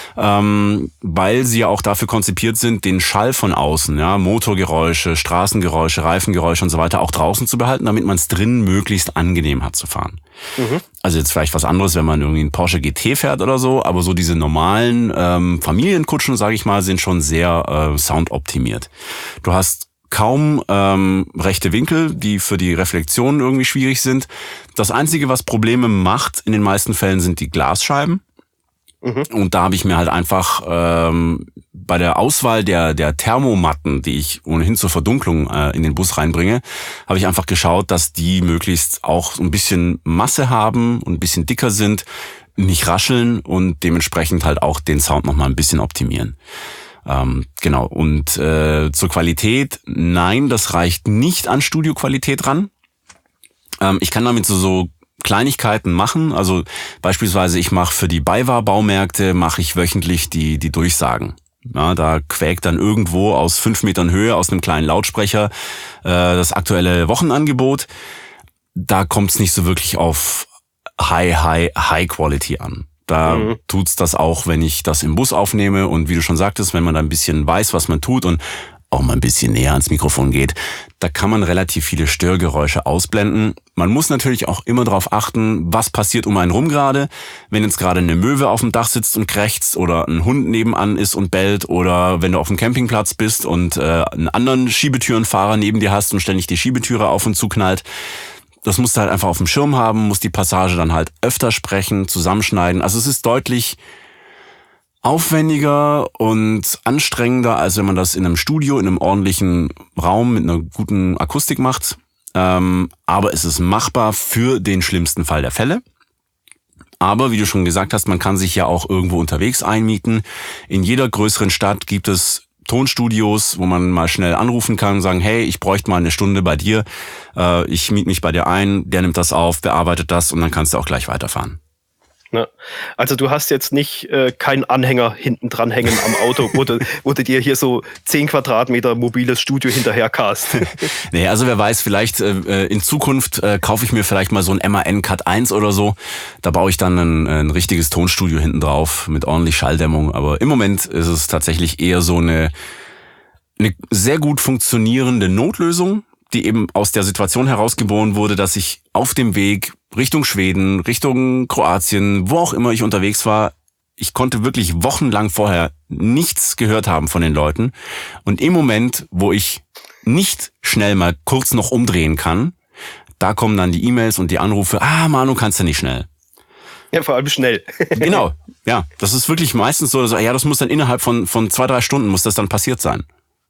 ähm, weil sie ja auch dafür konzipiert sind, den Schall von außen, ja, Motorgeräusche, Straßengeräusche, Reifengeräusche und so weiter auch draußen zu behalten, damit man es drinnen möglichst angenehm hat zu fahren. Mhm. Also jetzt vielleicht was anderes, wenn man irgendwie einen Porsche G T fährt oder so, aber so diese normalen ähm, Familienkutschen, sage ich mal, sind schon sehr äh, soundoptimiert. Du hast kaum ähm, rechte Winkel, die für die Reflexion irgendwie schwierig sind. Das Einzige, was Probleme macht in den meisten Fällen, sind die Glasscheiben. Mhm. Und da habe ich mir halt einfach ähm, bei der Auswahl der der Thermomatten, die ich ohnehin zur Verdunklung äh, in den Bus reinbringe, habe ich einfach geschaut, dass die möglichst auch ein bisschen Masse haben und ein bisschen dicker sind, nicht rascheln und dementsprechend halt auch den Sound nochmal ein bisschen optimieren. Ähm, genau. Und äh, zur Qualität, nein, das reicht nicht an Studioqualität ran. Ähm, ich kann damit so so Kleinigkeiten machen, also beispielsweise ich mache für die BayWa-Baumärkte mache ich wöchentlich die die Durchsagen. Ja, da quäkt dann irgendwo aus fünf Metern Höhe aus einem kleinen Lautsprecher äh, das aktuelle Wochenangebot. Da kommt es nicht so wirklich auf High High High Quality an. Da mhm. tut's das auch, wenn ich das im Bus aufnehme und wie du schon sagtest, wenn man da ein bisschen weiß, was man tut und auch mal ein bisschen näher ans Mikrofon geht, da kann man relativ viele Störgeräusche ausblenden. Man muss natürlich auch immer darauf achten, was passiert um einen rum gerade. Wenn jetzt gerade eine Möwe auf dem Dach sitzt und krächzt oder ein Hund nebenan ist und bellt oder wenn du auf dem Campingplatz bist und äh, einen anderen Schiebetürenfahrer neben dir hast und ständig die Schiebetüre auf und zu knallt. Das musst du halt einfach auf dem Schirm haben, musst die Passage dann halt öfter sprechen, zusammenschneiden. Also es ist deutlich aufwendiger und anstrengender, als wenn man das in einem Studio, in einem ordentlichen Raum mit einer guten Akustik macht. Ähm, aber es ist machbar für den schlimmsten Fall der Fälle. Aber wie du schon gesagt hast, man kann sich ja auch irgendwo unterwegs einmieten. In jeder größeren Stadt gibt es Tonstudios, wo man mal schnell anrufen kann und sagen, hey, ich bräuchte mal eine Stunde bei dir. Äh, ich miete mich bei dir ein, der nimmt das auf, bearbeitet das und dann kannst du auch gleich weiterfahren. Ja. Also du hast jetzt nicht äh, keinen Anhänger hinten dran hängen am Auto, wo du, wo du dir hier so zehn Quadratmeter mobiles Studio hinterher cast. Nee, also wer weiß, vielleicht äh, in Zukunft äh, kaufe ich mir vielleicht mal so ein M A N Cut eins oder so. Da baue ich dann ein, ein richtiges Tonstudio hinten drauf mit ordentlich Schalldämmung. Aber im Moment ist es tatsächlich eher so eine, eine sehr gut funktionierende Notlösung, die eben aus der Situation herausgeboren wurde, dass ich auf dem Weg Richtung Schweden, Richtung Kroatien, wo auch immer ich unterwegs war, ich konnte wirklich wochenlang vorher nichts gehört haben von den Leuten. Und im Moment, wo ich nicht schnell mal kurz noch umdrehen kann, da kommen dann die E-Mails und die Anrufe, ah, Manu, kannst du nicht schnell. Ja, vor allem schnell. Genau, ja, das ist wirklich meistens so, dass, ja, das muss dann innerhalb von, von zwei, drei Stunden muss das dann passiert sein.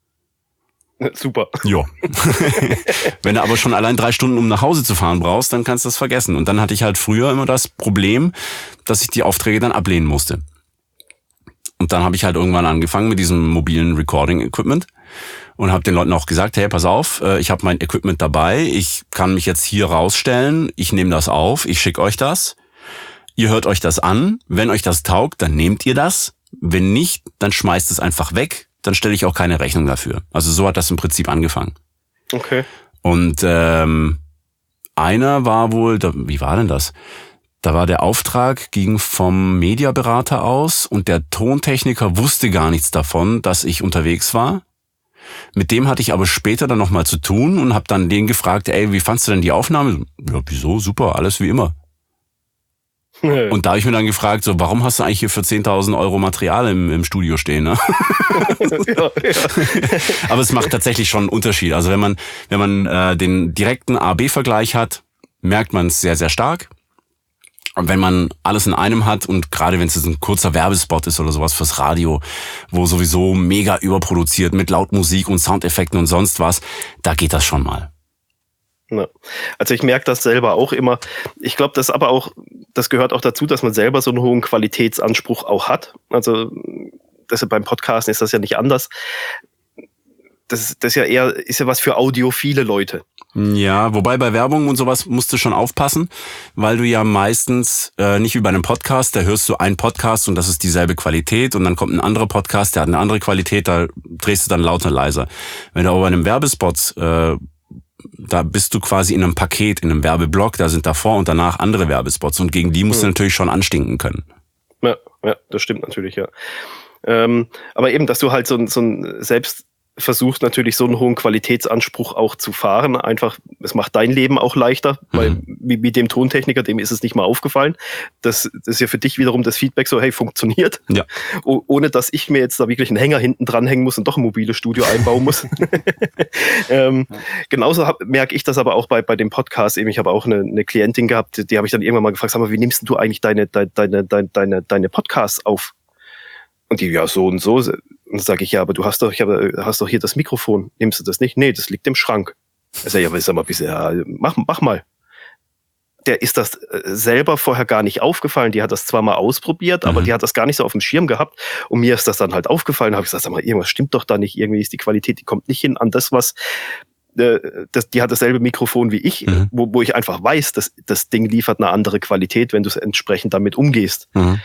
Super. Ja. Wenn du aber schon allein drei Stunden, um nach Hause zu fahren brauchst, dann kannst du das vergessen. Und dann hatte ich halt früher immer das Problem, dass ich die Aufträge dann ablehnen musste. Und dann habe ich halt irgendwann angefangen mit diesem mobilen Recording-Equipment und habe den Leuten auch gesagt, hey, pass auf, ich habe mein Equipment dabei, ich kann mich jetzt hier rausstellen, ich nehme das auf, ich schicke euch das, ihr hört euch das an, wenn euch das taugt, dann nehmt ihr das, wenn nicht, dann schmeißt es einfach weg. Dann stelle ich auch keine Rechnung dafür. Also so hat das im Prinzip angefangen. Okay. Und ähm, einer war wohl, da, wie war denn das? Da war der Auftrag, ging vom Mediaberater aus und der Tontechniker wusste gar nichts davon, dass ich unterwegs war. Mit dem hatte ich aber später dann nochmal zu tun und habe dann den gefragt, ey, wie fandst du denn die Aufnahme? Ja, wieso? Super, alles wie immer. Und da habe ich mir dann gefragt, so, warum hast du eigentlich hier für zehntausend Euro Material im, im Studio stehen? Ne? Ja, ja. Aber es macht tatsächlich schon einen Unterschied. Also wenn man wenn man äh, den direkten A B Vergleich hat, merkt man es sehr, sehr stark. Und wenn man alles in einem hat und gerade wenn es ein kurzer Werbespot ist oder sowas fürs Radio, wo sowieso mega überproduziert mit Lautmusik und Soundeffekten und sonst was, da geht das schon mal. Ja. Also ich merke das selber auch immer. Ich glaube, das aber auch, das gehört auch dazu, dass man selber so einen hohen Qualitätsanspruch auch hat. Also das beim Podcasten ist das ja nicht anders. Das, das ist ja eher, ist ja was für audiophile Leute. Ja, wobei bei Werbung und sowas musst du schon aufpassen, weil du ja meistens äh, nicht wie bei einem Podcast, da hörst du einen Podcast und das ist dieselbe Qualität und dann kommt ein anderer Podcast, der hat eine andere Qualität, da drehst du dann lauter leiser. Wenn du aber bei einem Werbespot äh, da bist du quasi in einem Paket, in einem Werbeblock, da sind davor und danach andere Werbespots und gegen die musst du natürlich schon anstinken können. Ja, ja, das stimmt natürlich, ja. Ähm, aber eben, dass du halt so, so ein selbst versuchst natürlich so einen hohen Qualitätsanspruch auch zu fahren. Einfach, es macht dein Leben auch leichter, weil mhm. wie, wie dem Tontechniker, dem ist es nicht mal aufgefallen. Das, das ist ja für dich wiederum das Feedback so, hey, funktioniert. Ja. Oh, ohne dass ich mir jetzt da wirklich einen Hänger hinten dranhängen muss und doch ein mobiles Studio einbauen muss. ähm, ja. Genauso hab, merke ich das aber auch bei, bei dem Podcast eben. Ich habe auch eine, eine Klientin gehabt, die, die habe ich dann irgendwann mal gefragt, sag mal, wie nimmst du eigentlich deine, deine, deine, deine, deine Podcasts auf? Und die, ja, so und so. Und dann sage ich, ja, aber du hast doch, ich habe, hast doch hier das Mikrofon. Nimmst du das nicht? Nee, das liegt im Schrank. Ich sage, ja, aber sag mal, bisschen, ja, mach, mach mal. Der ist das selber vorher gar nicht aufgefallen. Die hat das zwar mal ausprobiert, mhm. aber die hat das gar nicht so auf dem Schirm gehabt. Und mir ist das dann halt aufgefallen. Da habe ich gesagt, sag mal, irgendwas stimmt doch da nicht. Irgendwie ist die Qualität, die kommt nicht hin an das, was, äh, das, die hat dasselbe Mikrofon wie ich, mhm. wo, wo ich einfach weiß, dass das Ding liefert eine andere Qualität, wenn du es entsprechend damit umgehst. Mhm.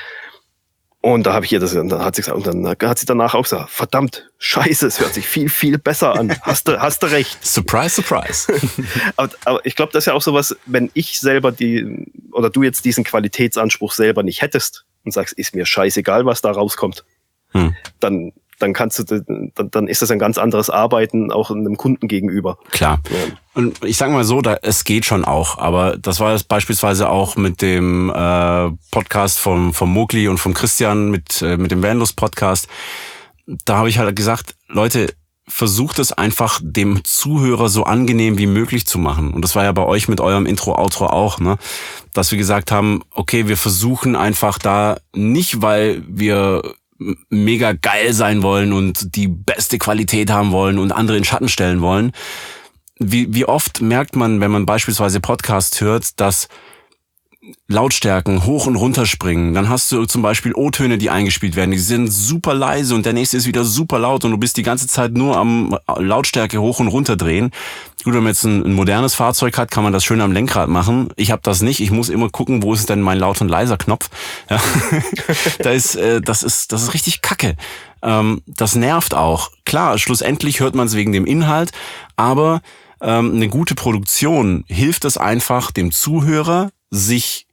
Und da habe ich ihr das, und dann hat sie gesagt, und dann hat sie danach auch gesagt, verdammt, scheiße, es hört sich viel, viel besser an. Hast du, hast du recht. Surprise, surprise. aber, aber ich glaube, das ist ja auch sowas, wenn ich selber die, oder du jetzt diesen Qualitätsanspruch selber nicht hättest und sagst, ist mir scheißegal, was da rauskommt, hm. dann, dann kannst du, dann, dann ist das ein ganz anderes Arbeiten auch einem Kunden gegenüber. Klar. Ja. Und ich sage mal so, da, es geht schon auch, aber das war jetzt beispielsweise auch mit dem äh, Podcast vom, vom Mogli und vom Christian mit, äh, mit dem Vanlust-Podcast. Da habe ich halt gesagt, Leute, versucht es einfach dem Zuhörer so angenehm wie möglich zu machen. Und das war ja bei euch mit eurem Intro-Outro auch, ne? Dass wir gesagt haben, okay, wir versuchen einfach da nicht, weil wir mega geil sein wollen und die beste Qualität haben wollen und andere in Schatten stellen wollen. Wie, wie oft merkt man, wenn man beispielsweise Podcast hört, dass Lautstärken hoch und runter springen, dann hast du zum Beispiel O-Töne, die eingespielt werden, die sind super leise und der nächste ist wieder super laut und du bist die ganze Zeit nur am Lautstärke hoch und runter drehen. Gut, wenn man jetzt ein, ein modernes Fahrzeug hat, kann man das schön am Lenkrad machen. Ich habe das nicht, ich muss immer gucken, wo ist denn mein Laut- und Leiser-Knopf. Ja. da ist, äh, das ist, das ist richtig kacke. Ähm, das nervt auch. Klar, schlussendlich hört man es wegen dem Inhalt, aber ähm, eine gute Produktion hilft es einfach dem Zuhörer, sich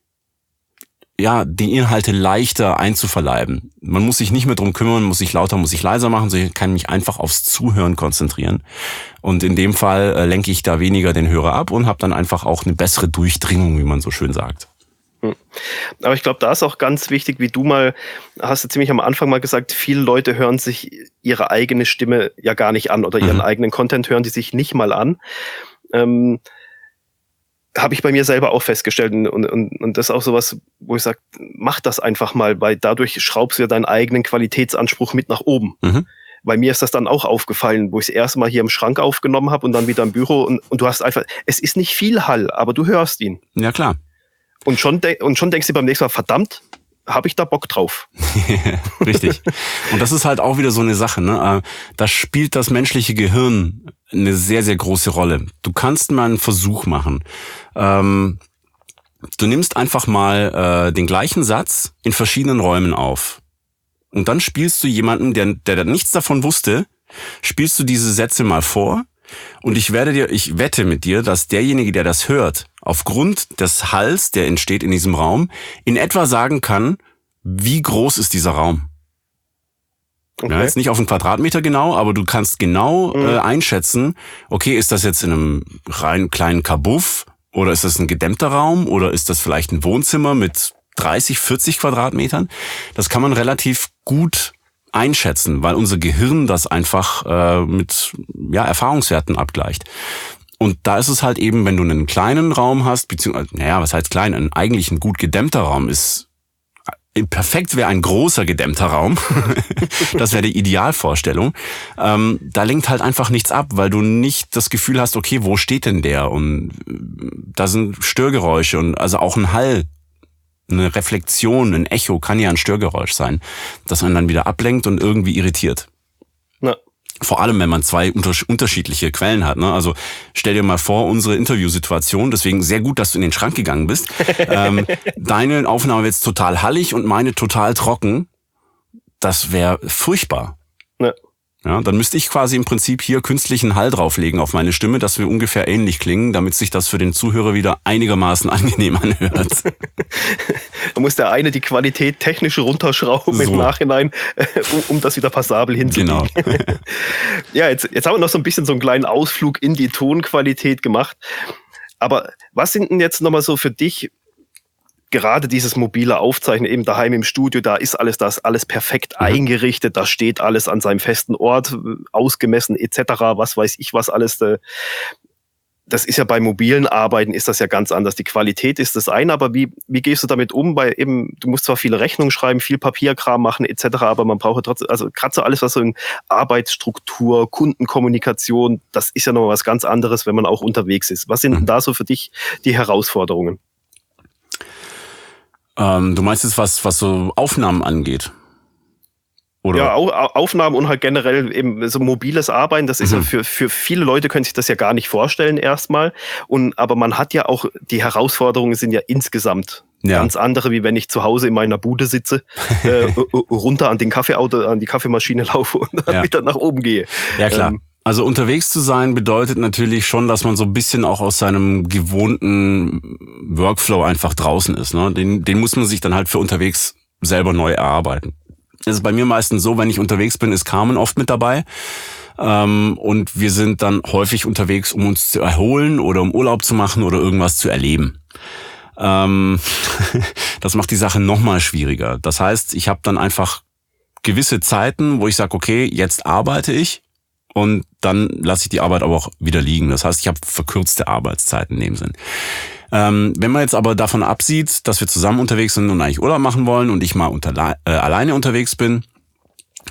ja die Inhalte leichter einzuverleiben. Man muss sich nicht mehr drum kümmern, muss sich lauter, muss sich leiser machen, sondern ich kann mich einfach aufs Zuhören konzentrieren. Und in dem Fall äh, lenke ich da weniger den Hörer ab und habe dann einfach auch eine bessere Durchdringung, wie man so schön sagt. Aber ich glaube, da ist auch ganz wichtig, wie du mal, hast du ziemlich am Anfang mal gesagt, viele Leute hören sich ihre eigene Stimme ja gar nicht an oder ihren mhm. eigenen Content hören die sich nicht mal an. Ähm, habe ich bei mir selber auch festgestellt und, und, und das ist auch sowas, wo ich sage, mach das einfach mal, weil dadurch schraubst du ja deinen eigenen Qualitätsanspruch mit nach oben. Mhm. Bei mir ist das dann auch aufgefallen, wo ich das erste Mal hier im Schrank aufgenommen habe und dann wieder im Büro und, und du hast einfach, es ist nicht viel Hall, aber du hörst ihn. Ja, klar. Und schon, de- und schon denkst du beim nächsten Mal, verdammt, habe ich da Bock drauf. Richtig. Und das ist halt auch wieder so eine Sache, ne? Da spielt das menschliche Gehirn eine sehr, sehr große Rolle. Du kannst mal einen Versuch machen. Ähm, du nimmst einfach mal äh, den gleichen Satz in verschiedenen Räumen auf. Und dann spielst du jemanden, der, der nichts davon wusste, spielst du diese Sätze mal vor. Und ich werde dir, ich wette mit dir, dass derjenige, der das hört, aufgrund des Halls, der entsteht in diesem Raum, in etwa sagen kann, wie groß ist dieser Raum. Okay. Ja, jetzt nicht auf einen Quadratmeter genau, aber du kannst genau mhm. äh, einschätzen, okay, ist das jetzt in einem rein kleinen Kabuff oder ist das ein gedämmter Raum oder ist das vielleicht ein Wohnzimmer mit dreißig, vierzig Quadratmetern? Das kann man relativ gut einschätzen, weil unser Gehirn das einfach äh, mit ja Erfahrungswerten abgleicht. Und da ist es halt eben, wenn du einen kleinen Raum hast, beziehungsweise, naja, was heißt klein, ein eigentlich ein gut gedämmter Raum ist, perfekt wäre ein großer gedämmter Raum, das wäre die Idealvorstellung, ähm, da lenkt halt einfach nichts ab, weil du nicht das Gefühl hast, okay, wo steht denn der? Und da sind Störgeräusche und also auch ein Hall, eine Reflexion, ein Echo kann ja ein Störgeräusch sein, das einen dann wieder ablenkt und irgendwie irritiert. Ja. Vor allem, wenn man zwei unterschiedliche Quellen hat. Ne? Also stell dir mal vor, unsere Interviewsituation, deswegen sehr gut, dass du in den Schrank gegangen bist. ähm, deine Aufnahme wird jetzt total hallig und meine total trocken. Das wäre furchtbar. Ja. Ja, dann müsste ich quasi im Prinzip hier künstlichen Hall drauflegen auf meine Stimme, dass wir ungefähr ähnlich klingen, damit sich das für den Zuhörer wieder einigermaßen angenehm anhört. Da muss der eine die Qualität technisch runterschrauben so. Im Nachhinein, um, um das wieder passabel hinzukriegen. Genau. Ja, jetzt, jetzt haben wir noch so ein bisschen so einen kleinen Ausflug in die Tonqualität gemacht. Aber was sind denn jetzt nochmal so für dich gerade dieses mobile Aufzeichnen eben daheim im Studio, da ist alles das, alles perfekt mhm. eingerichtet, da steht alles an seinem festen Ort, ausgemessen et cetera, was weiß ich was alles. Das ist ja bei mobilen Arbeiten ist das ja ganz anders. Die Qualität ist das eine, aber wie, wie gehst du damit um? Weil eben, du musst zwar viele Rechnungen schreiben, viel Papierkram machen et cetera, aber man braucht ja trotzdem, also gerade so alles, was so in Arbeitsstruktur, Kundenkommunikation, das ist ja noch was ganz anderes, wenn man auch unterwegs ist. Was sind mhm. da so für dich die Herausforderungen? Ähm, du meinst jetzt, was, was so Aufnahmen angeht? Oder? Ja, Aufnahmen und halt generell eben so mobiles Arbeiten, das ist mhm. ja für, für viele Leute können sich das ja gar nicht vorstellen erstmal. Und, aber man hat ja auch, die Herausforderungen sind ja insgesamt ja. ganz andere, wie wenn ich zu Hause in meiner Bude sitze, äh, runter an den Kaffeeauto, an die Kaffeemaschine laufe und dann ja. wieder nach oben gehe. Ja, klar. Ähm, Also unterwegs zu sein bedeutet natürlich schon, dass man so ein bisschen auch aus seinem gewohnten Workflow einfach draußen ist. Ne? Den, den muss man sich dann halt für unterwegs selber neu erarbeiten. Das ist bei mir meistens so, wenn ich unterwegs bin, ist Carmen oft mit dabei. Ähm, und wir sind dann häufig unterwegs, um uns zu erholen oder um Urlaub zu machen oder irgendwas zu erleben. Ähm, das macht die Sache nochmal schwieriger. Das heißt, ich habe dann einfach gewisse Zeiten, wo ich sage, okay, jetzt arbeite ich. Und dann lasse ich die Arbeit aber auch wieder liegen. Das heißt, ich habe verkürzte Arbeitszeiten in dem Sinn. Ähm, wenn man jetzt aber davon absieht, dass wir zusammen unterwegs sind und eigentlich Urlaub machen wollen und ich mal unter, äh, alleine unterwegs bin,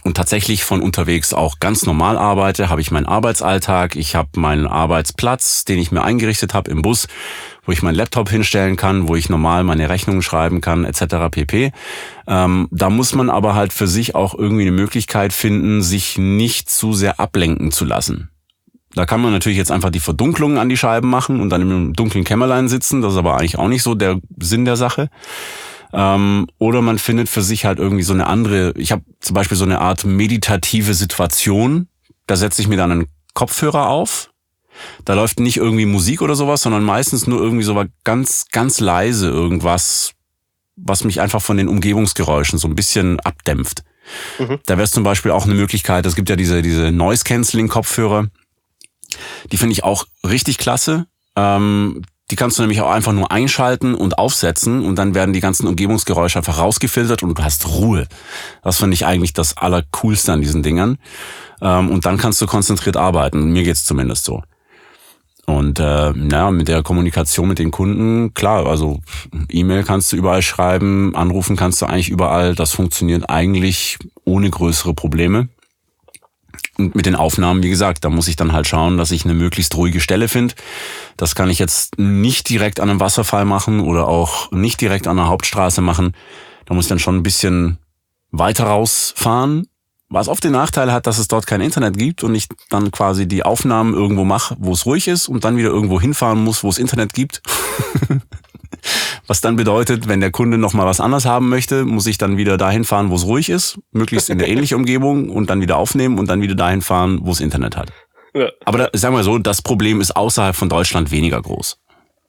und tatsächlich von unterwegs auch ganz normal arbeite, habe ich meinen Arbeitsalltag, ich habe meinen Arbeitsplatz, den ich mir eingerichtet habe im Bus, wo ich meinen Laptop hinstellen kann, wo ich normal meine Rechnungen schreiben kann, et cetera pp. Ähm, da muss man aber halt für sich auch irgendwie eine Möglichkeit finden, sich nicht zu sehr ablenken zu lassen. Da kann man natürlich jetzt einfach die Verdunklung an die Scheiben machen und dann im dunklen Kämmerlein sitzen. Das ist aber eigentlich auch nicht so der Sinn der Sache. Ähm, oder man findet für sich halt irgendwie so eine andere, ich habe zum Beispiel so eine Art meditative Situation. Da setze ich mir dann einen Kopfhörer auf. Da läuft nicht irgendwie Musik oder sowas, sondern meistens nur irgendwie so ganz, ganz leise irgendwas, was mich einfach von den Umgebungsgeräuschen so ein bisschen abdämpft. Mhm. Da wäre es zum Beispiel auch eine Möglichkeit, es gibt ja diese, diese Noise-Canceling-Kopfhörer. Die finde ich auch richtig klasse. Ähm, die kannst du nämlich auch einfach nur einschalten und aufsetzen und dann werden die ganzen Umgebungsgeräusche einfach rausgefiltert und du hast Ruhe. Das finde ich eigentlich das Allercoolste an diesen Dingern. Ähm, und dann kannst du konzentriert arbeiten. Mir geht's zumindest so. Und äh, naja, mit der Kommunikation mit den Kunden, klar, also E-Mail kannst du überall schreiben, anrufen kannst du eigentlich überall. Das funktioniert eigentlich ohne größere Probleme. Und mit den Aufnahmen, wie gesagt, da muss ich dann halt schauen, dass ich eine möglichst ruhige Stelle finde. Das kann ich jetzt nicht direkt an einem Wasserfall machen oder auch nicht direkt an einer Hauptstraße machen. Da muss ich dann schon ein bisschen weiter rausfahren, was oft den Nachteil hat, dass es dort kein Internet gibt und ich dann quasi die Aufnahmen irgendwo mache, wo es ruhig ist und dann wieder irgendwo hinfahren muss, wo es Internet gibt. Was dann bedeutet, wenn der Kunde noch mal was anderes haben möchte, muss ich dann wieder dahin fahren, wo es ruhig ist, möglichst in der ähnlichen Umgebung und dann wieder aufnehmen und dann wieder dahin fahren, wo es Internet hat. Ja. Aber da, sagen wir so, das Problem ist außerhalb von Deutschland weniger groß.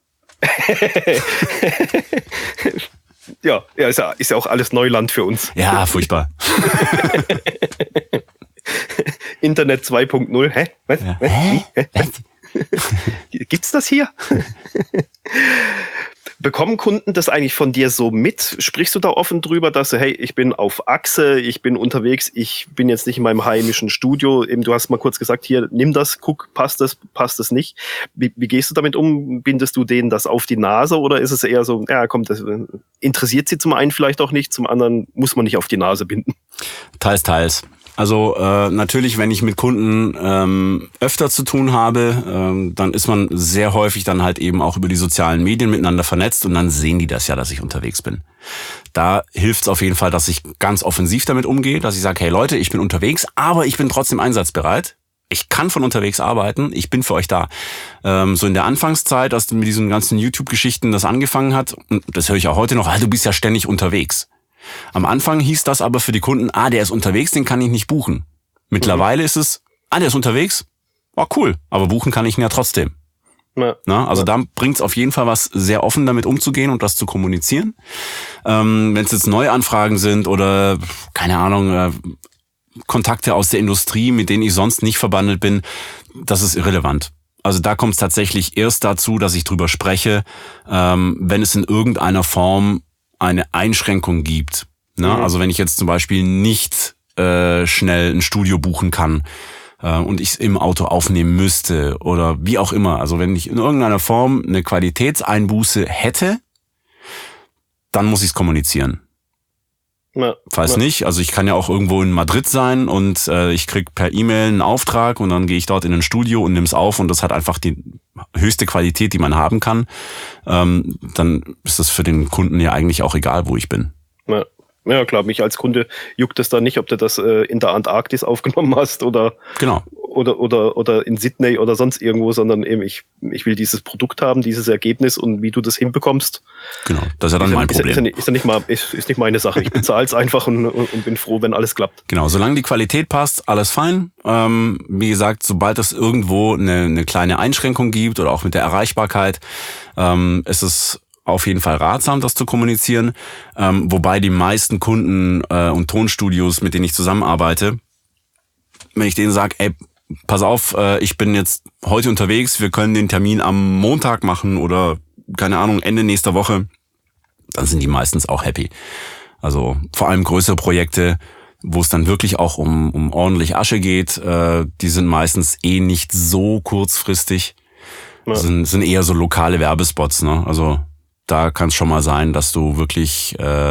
ja, ja, ist ja, ist ja auch alles Neuland für uns. Ja, furchtbar. Internet zwei Punkt null, hä? Was? Ja. Hä? Hä? Was? Gibt's das hier? Bekommen Kunden das eigentlich von dir so mit? Sprichst du da offen drüber, dass du, hey, ich bin auf Achse, ich bin unterwegs, ich bin jetzt nicht in meinem heimischen Studio. Eben, du hast mal kurz gesagt, hier, nimm das, guck, passt das, passt das nicht. Wie, wie gehst du damit um? Bindest du denen das auf die Nase oder ist es eher so, ja, komm, das interessiert sie zum einen vielleicht auch nicht, zum anderen muss man nicht auf die Nase binden? Teils, teils. Also äh, natürlich, wenn ich mit Kunden ähm, öfter zu tun habe, ähm, dann ist man sehr häufig dann halt eben auch über die sozialen Medien miteinander vernetzt und dann sehen die das ja, dass ich unterwegs bin. Da hilft es auf jeden Fall, dass ich ganz offensiv damit umgehe, dass ich sage, hey Leute, ich bin unterwegs, aber ich bin trotzdem einsatzbereit. Ich kann von unterwegs arbeiten, ich bin für euch da. Ähm, so in der Anfangszeit, als mit diesen ganzen YouTube-Geschichten das angefangen hat, und das höre ich auch heute noch, ah, du bist ja ständig unterwegs. Am Anfang hieß das aber für die Kunden, ah, der ist unterwegs, den kann ich nicht buchen. Mittlerweile mhm. ist es, ah, der ist unterwegs, oh cool, aber buchen kann ich ihn ja trotzdem. Ja. Na, also ja. Da bringt es auf jeden Fall was, sehr offen damit umzugehen und das zu kommunizieren. Ähm, wenn es jetzt Neuanfragen sind oder, keine Ahnung, äh, Kontakte aus der Industrie, mit denen ich sonst nicht verbandelt bin, das ist irrelevant. Also da kommt es tatsächlich erst dazu, dass ich drüber spreche, ähm, wenn es in irgendeiner Form eine Einschränkung gibt. Ne? Mhm. Also wenn ich jetzt zum Beispiel nicht äh, schnell ein Studio buchen kann äh, und ich es im Auto aufnehmen müsste oder wie auch immer. Also wenn ich in irgendeiner Form eine Qualitätseinbuße hätte, dann muss ich es kommunizieren. Ja, Falls ja. nicht, also ich kann ja auch irgendwo in Madrid sein und äh, ich krieg per E-Mail einen Auftrag und dann gehe ich dort in ein Studio und nimm's auf und das hat einfach die höchste Qualität, die man haben kann. Ähm, dann ist das für den Kunden ja eigentlich auch egal, wo ich bin. Ja, ja klar, mich als Kunde juckt es da nicht, ob du das äh, in der Antarktis aufgenommen hast oder genau. oder oder oder in Sydney oder sonst irgendwo, sondern eben ich ich will dieses Produkt haben, dieses Ergebnis und wie du das hinbekommst. Genau, das ist ja dann ist mein ja, Problem. Ist ja, ist, ja nicht mal, ist, ist nicht meine Sache. Ich bezahle es einfach und, und bin froh, wenn alles klappt. Genau, solange die Qualität passt, alles fein. Ähm, wie gesagt, sobald es irgendwo eine, eine kleine Einschränkung gibt oder auch mit der Erreichbarkeit, ähm, ist es auf jeden Fall ratsam, das zu kommunizieren. Ähm, wobei die meisten Kunden äh, und Tonstudios, mit denen ich zusammenarbeite, wenn ich denen sage, ey, pass auf, äh, ich bin jetzt heute unterwegs, wir können den Termin am Montag machen oder, keine Ahnung, Ende nächster Woche, dann sind die meistens auch happy. Also vor allem größere Projekte, wo es dann wirklich auch um, um ordentlich Asche geht, äh, die sind meistens eh nicht so kurzfristig, ja. sind, sind eher so lokale Werbespots, ne? Also da kann es schon mal sein, dass du wirklich äh,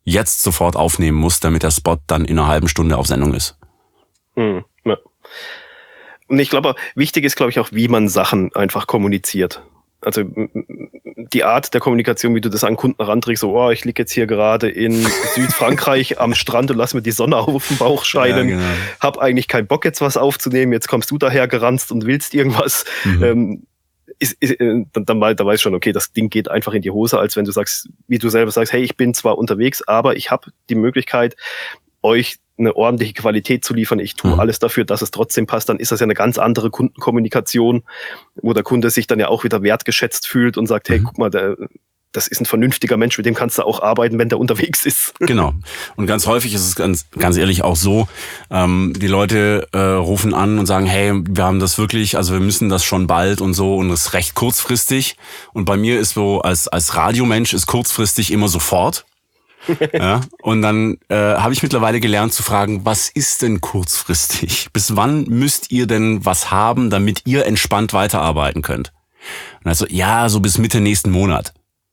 jetzt sofort aufnehmen muss, damit der Spot dann in einer halben Stunde auf Sendung ist. Hm, ja. Und ich glaube, wichtig ist, glaube ich, auch, wie man Sachen einfach kommuniziert. Also die Art der Kommunikation, wie du das an Kunden ranträgst, so, oh, ich liege jetzt hier gerade in Südfrankreich am Strand und lass mir die Sonne auf den Bauch scheinen, ja, genau. Hab eigentlich keinen Bock, jetzt was aufzunehmen, jetzt kommst du daher geranzt und willst irgendwas. Mhm. Ähm, ist, ist, dann, dann, dann weißt du schon, okay, das Ding geht einfach in die Hose, als wenn du sagst, wie du selber sagst, hey, ich bin zwar unterwegs, aber ich habe die Möglichkeit, euch eine ordentliche Qualität zu liefern. Ich tue mhm. alles dafür, dass es trotzdem passt. Dann ist das ja eine ganz andere Kundenkommunikation, wo der Kunde sich dann ja auch wieder wertgeschätzt fühlt und sagt, hey, mhm. guck mal, der, das ist ein vernünftiger Mensch, mit dem kannst du auch arbeiten, wenn der unterwegs ist. Genau. Und ganz häufig ist es ganz, ganz ehrlich auch so, ähm, die Leute äh, rufen an und sagen, hey, wir haben das wirklich, also wir müssen das schon bald und so und das ist recht kurzfristig. Und bei mir ist so, als, als Radiomensch ist kurzfristig immer sofort. Ja, und dann äh, habe ich mittlerweile gelernt zu fragen, was ist denn kurzfristig? Bis wann müsst ihr denn was haben, damit ihr entspannt weiterarbeiten könnt? Und also, ja, so bis Mitte nächsten Monat.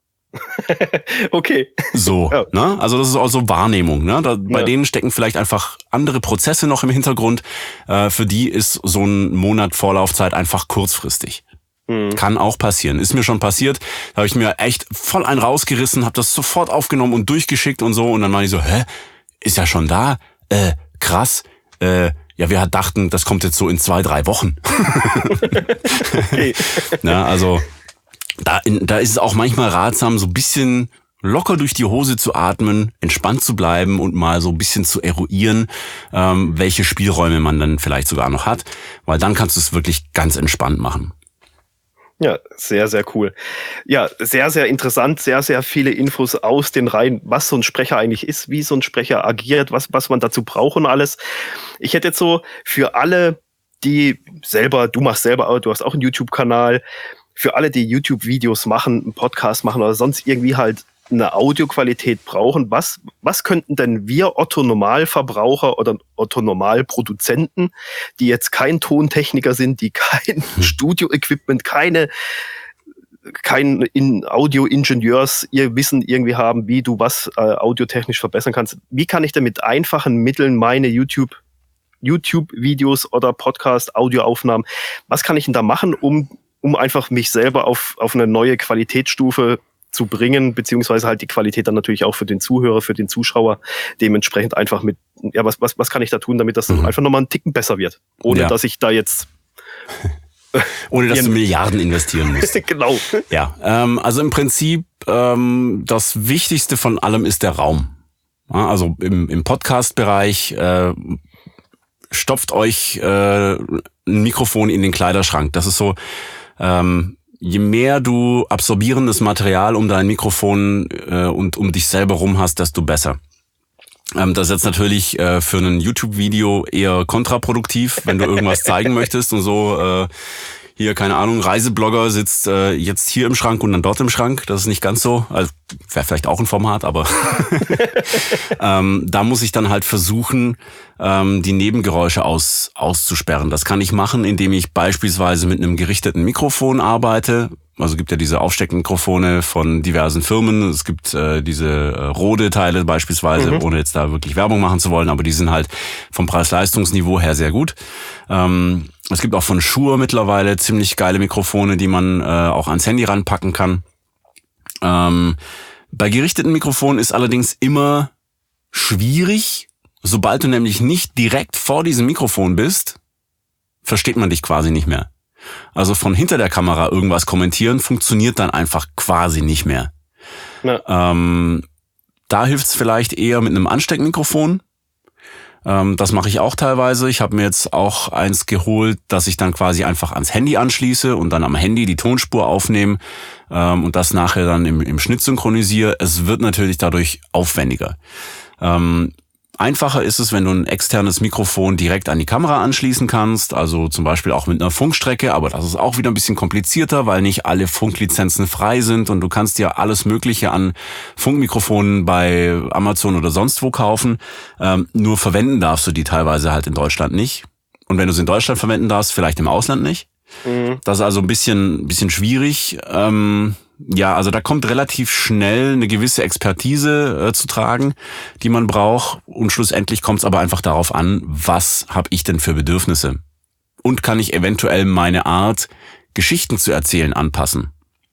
Okay. So, ja. Ne? Also das ist auch so Wahrnehmung. Ne? Da, bei ja. denen stecken vielleicht einfach andere Prozesse noch im Hintergrund. Äh, für die ist so ein Monat Vorlaufzeit einfach kurzfristig. Kann auch passieren. Ist mir schon passiert. Da habe ich mir echt voll einen rausgerissen, habe das sofort aufgenommen und durchgeschickt und so. Und dann war ich so, hä? Ist ja schon da? Äh, krass. Äh, ja, wir dachten, das kommt jetzt so in zwei, drei Wochen. Okay. Na, also da, in, da ist es auch manchmal ratsam, so ein bisschen locker durch die Hose zu atmen, entspannt zu bleiben und mal so ein bisschen zu eruieren, ähm, welche Spielräume man dann vielleicht sogar noch hat. Weil dann kannst du es wirklich ganz entspannt machen. Ja, sehr, sehr cool. Ja, sehr, sehr interessant, sehr, sehr viele Infos aus den Reihen, was so ein Sprecher eigentlich ist, wie so ein Sprecher agiert, was, was man dazu braucht und alles. Ich hätte jetzt so für alle, die selber, du machst selber, du hast auch einen YouTube-Kanal, für alle, die YouTube-Videos machen, einen Podcast machen oder sonst irgendwie halt eine Audioqualität brauchen, was, was könnten denn wir Otto-Normalverbraucher oder Otto-Normal-Produzenten, die jetzt kein Tontechniker sind, die kein hm. Studio-Equipment, keine, kein in Audio-Ingenieurs ihr Wissen irgendwie haben, wie du was äh, audiotechnisch verbessern kannst. Wie kann ich denn mit einfachen Mitteln meine YouTube, YouTube-Videos oder Podcast-Audioaufnahmen, was kann ich denn da machen, um, um einfach mich selber auf, auf eine neue Qualitätsstufe zu bringen, beziehungsweise halt die Qualität dann natürlich auch für den Zuhörer, für den Zuschauer dementsprechend einfach mit, ja, was, was, was kann ich da tun, damit das mhm. einfach nochmal einen Ticken besser wird, ohne ja. dass ich da jetzt ohne dass du Milliarden investieren musst. Genau. Ja, ähm, also im Prinzip ähm, das Wichtigste von allem ist der Raum. Ja, also im, im Podcast-Bereich äh, stopft euch äh, ein Mikrofon in den Kleiderschrank. Das ist so, ähm, je mehr du absorbierendes Material um dein Mikrofon äh, und um dich selber rum hast, desto besser. Ähm, das ist jetzt natürlich äh, für ein YouTube-Video eher kontraproduktiv, wenn du irgendwas zeigen möchtest und so. Äh, hier, keine Ahnung, Reiseblogger sitzt äh, jetzt hier im Schrank und dann dort im Schrank. Das ist nicht ganz so. Also wäre vielleicht auch ein Format, aber ähm, da muss ich dann halt versuchen, ähm, die Nebengeräusche aus, auszusperren. Das kann ich machen, indem ich beispielsweise mit einem gerichteten Mikrofon arbeite. Also gibt ja diese Aufsteckmikrofone von diversen Firmen. Es gibt äh, diese äh, Rode-Teile beispielsweise, mhm. ohne jetzt da wirklich Werbung machen zu wollen, aber die sind halt vom Preis-Leistungs-Niveau her sehr gut. Ähm, es gibt auch von Shure mittlerweile ziemlich geile Mikrofone, die man äh, auch ans Handy ranpacken kann. Ähm, bei gerichteten Mikrofonen ist allerdings immer schwierig, sobald du nämlich nicht direkt vor diesem Mikrofon bist, versteht man dich quasi nicht mehr. Also von hinter der Kamera irgendwas kommentieren funktioniert dann einfach quasi nicht mehr. Ja. Ähm, da hilft's vielleicht eher mit einem Ansteckmikrofon. Ähm, das mache ich auch teilweise. Ich habe mir jetzt auch eins geholt, dass ich dann quasi einfach ans Handy anschließe und dann am Handy die Tonspur aufnehme ähm, und das nachher dann im, im Schnitt synchronisiere. Es wird natürlich dadurch aufwendiger. Ähm, Einfacher ist es, wenn du ein externes Mikrofon direkt an die Kamera anschließen kannst, also zum Beispiel auch mit einer Funkstrecke, aber das ist auch wieder ein bisschen komplizierter, weil nicht alle Funklizenzen frei sind und du kannst ja alles Mögliche an Funkmikrofonen bei Amazon oder sonst wo kaufen, ähm, nur verwenden darfst du die teilweise halt in Deutschland nicht. Und wenn du sie in Deutschland verwenden darfst, vielleicht im Ausland nicht. Mhm. Das ist also ein bisschen, ein bisschen schwierig. Ähm, ja, also da kommt relativ schnell eine gewisse Expertise äh, zu tragen, die man braucht. Und schlussendlich kommt es aber einfach darauf an, was habe ich denn für Bedürfnisse? Und kann ich eventuell meine Art, Geschichten zu erzählen, anpassen?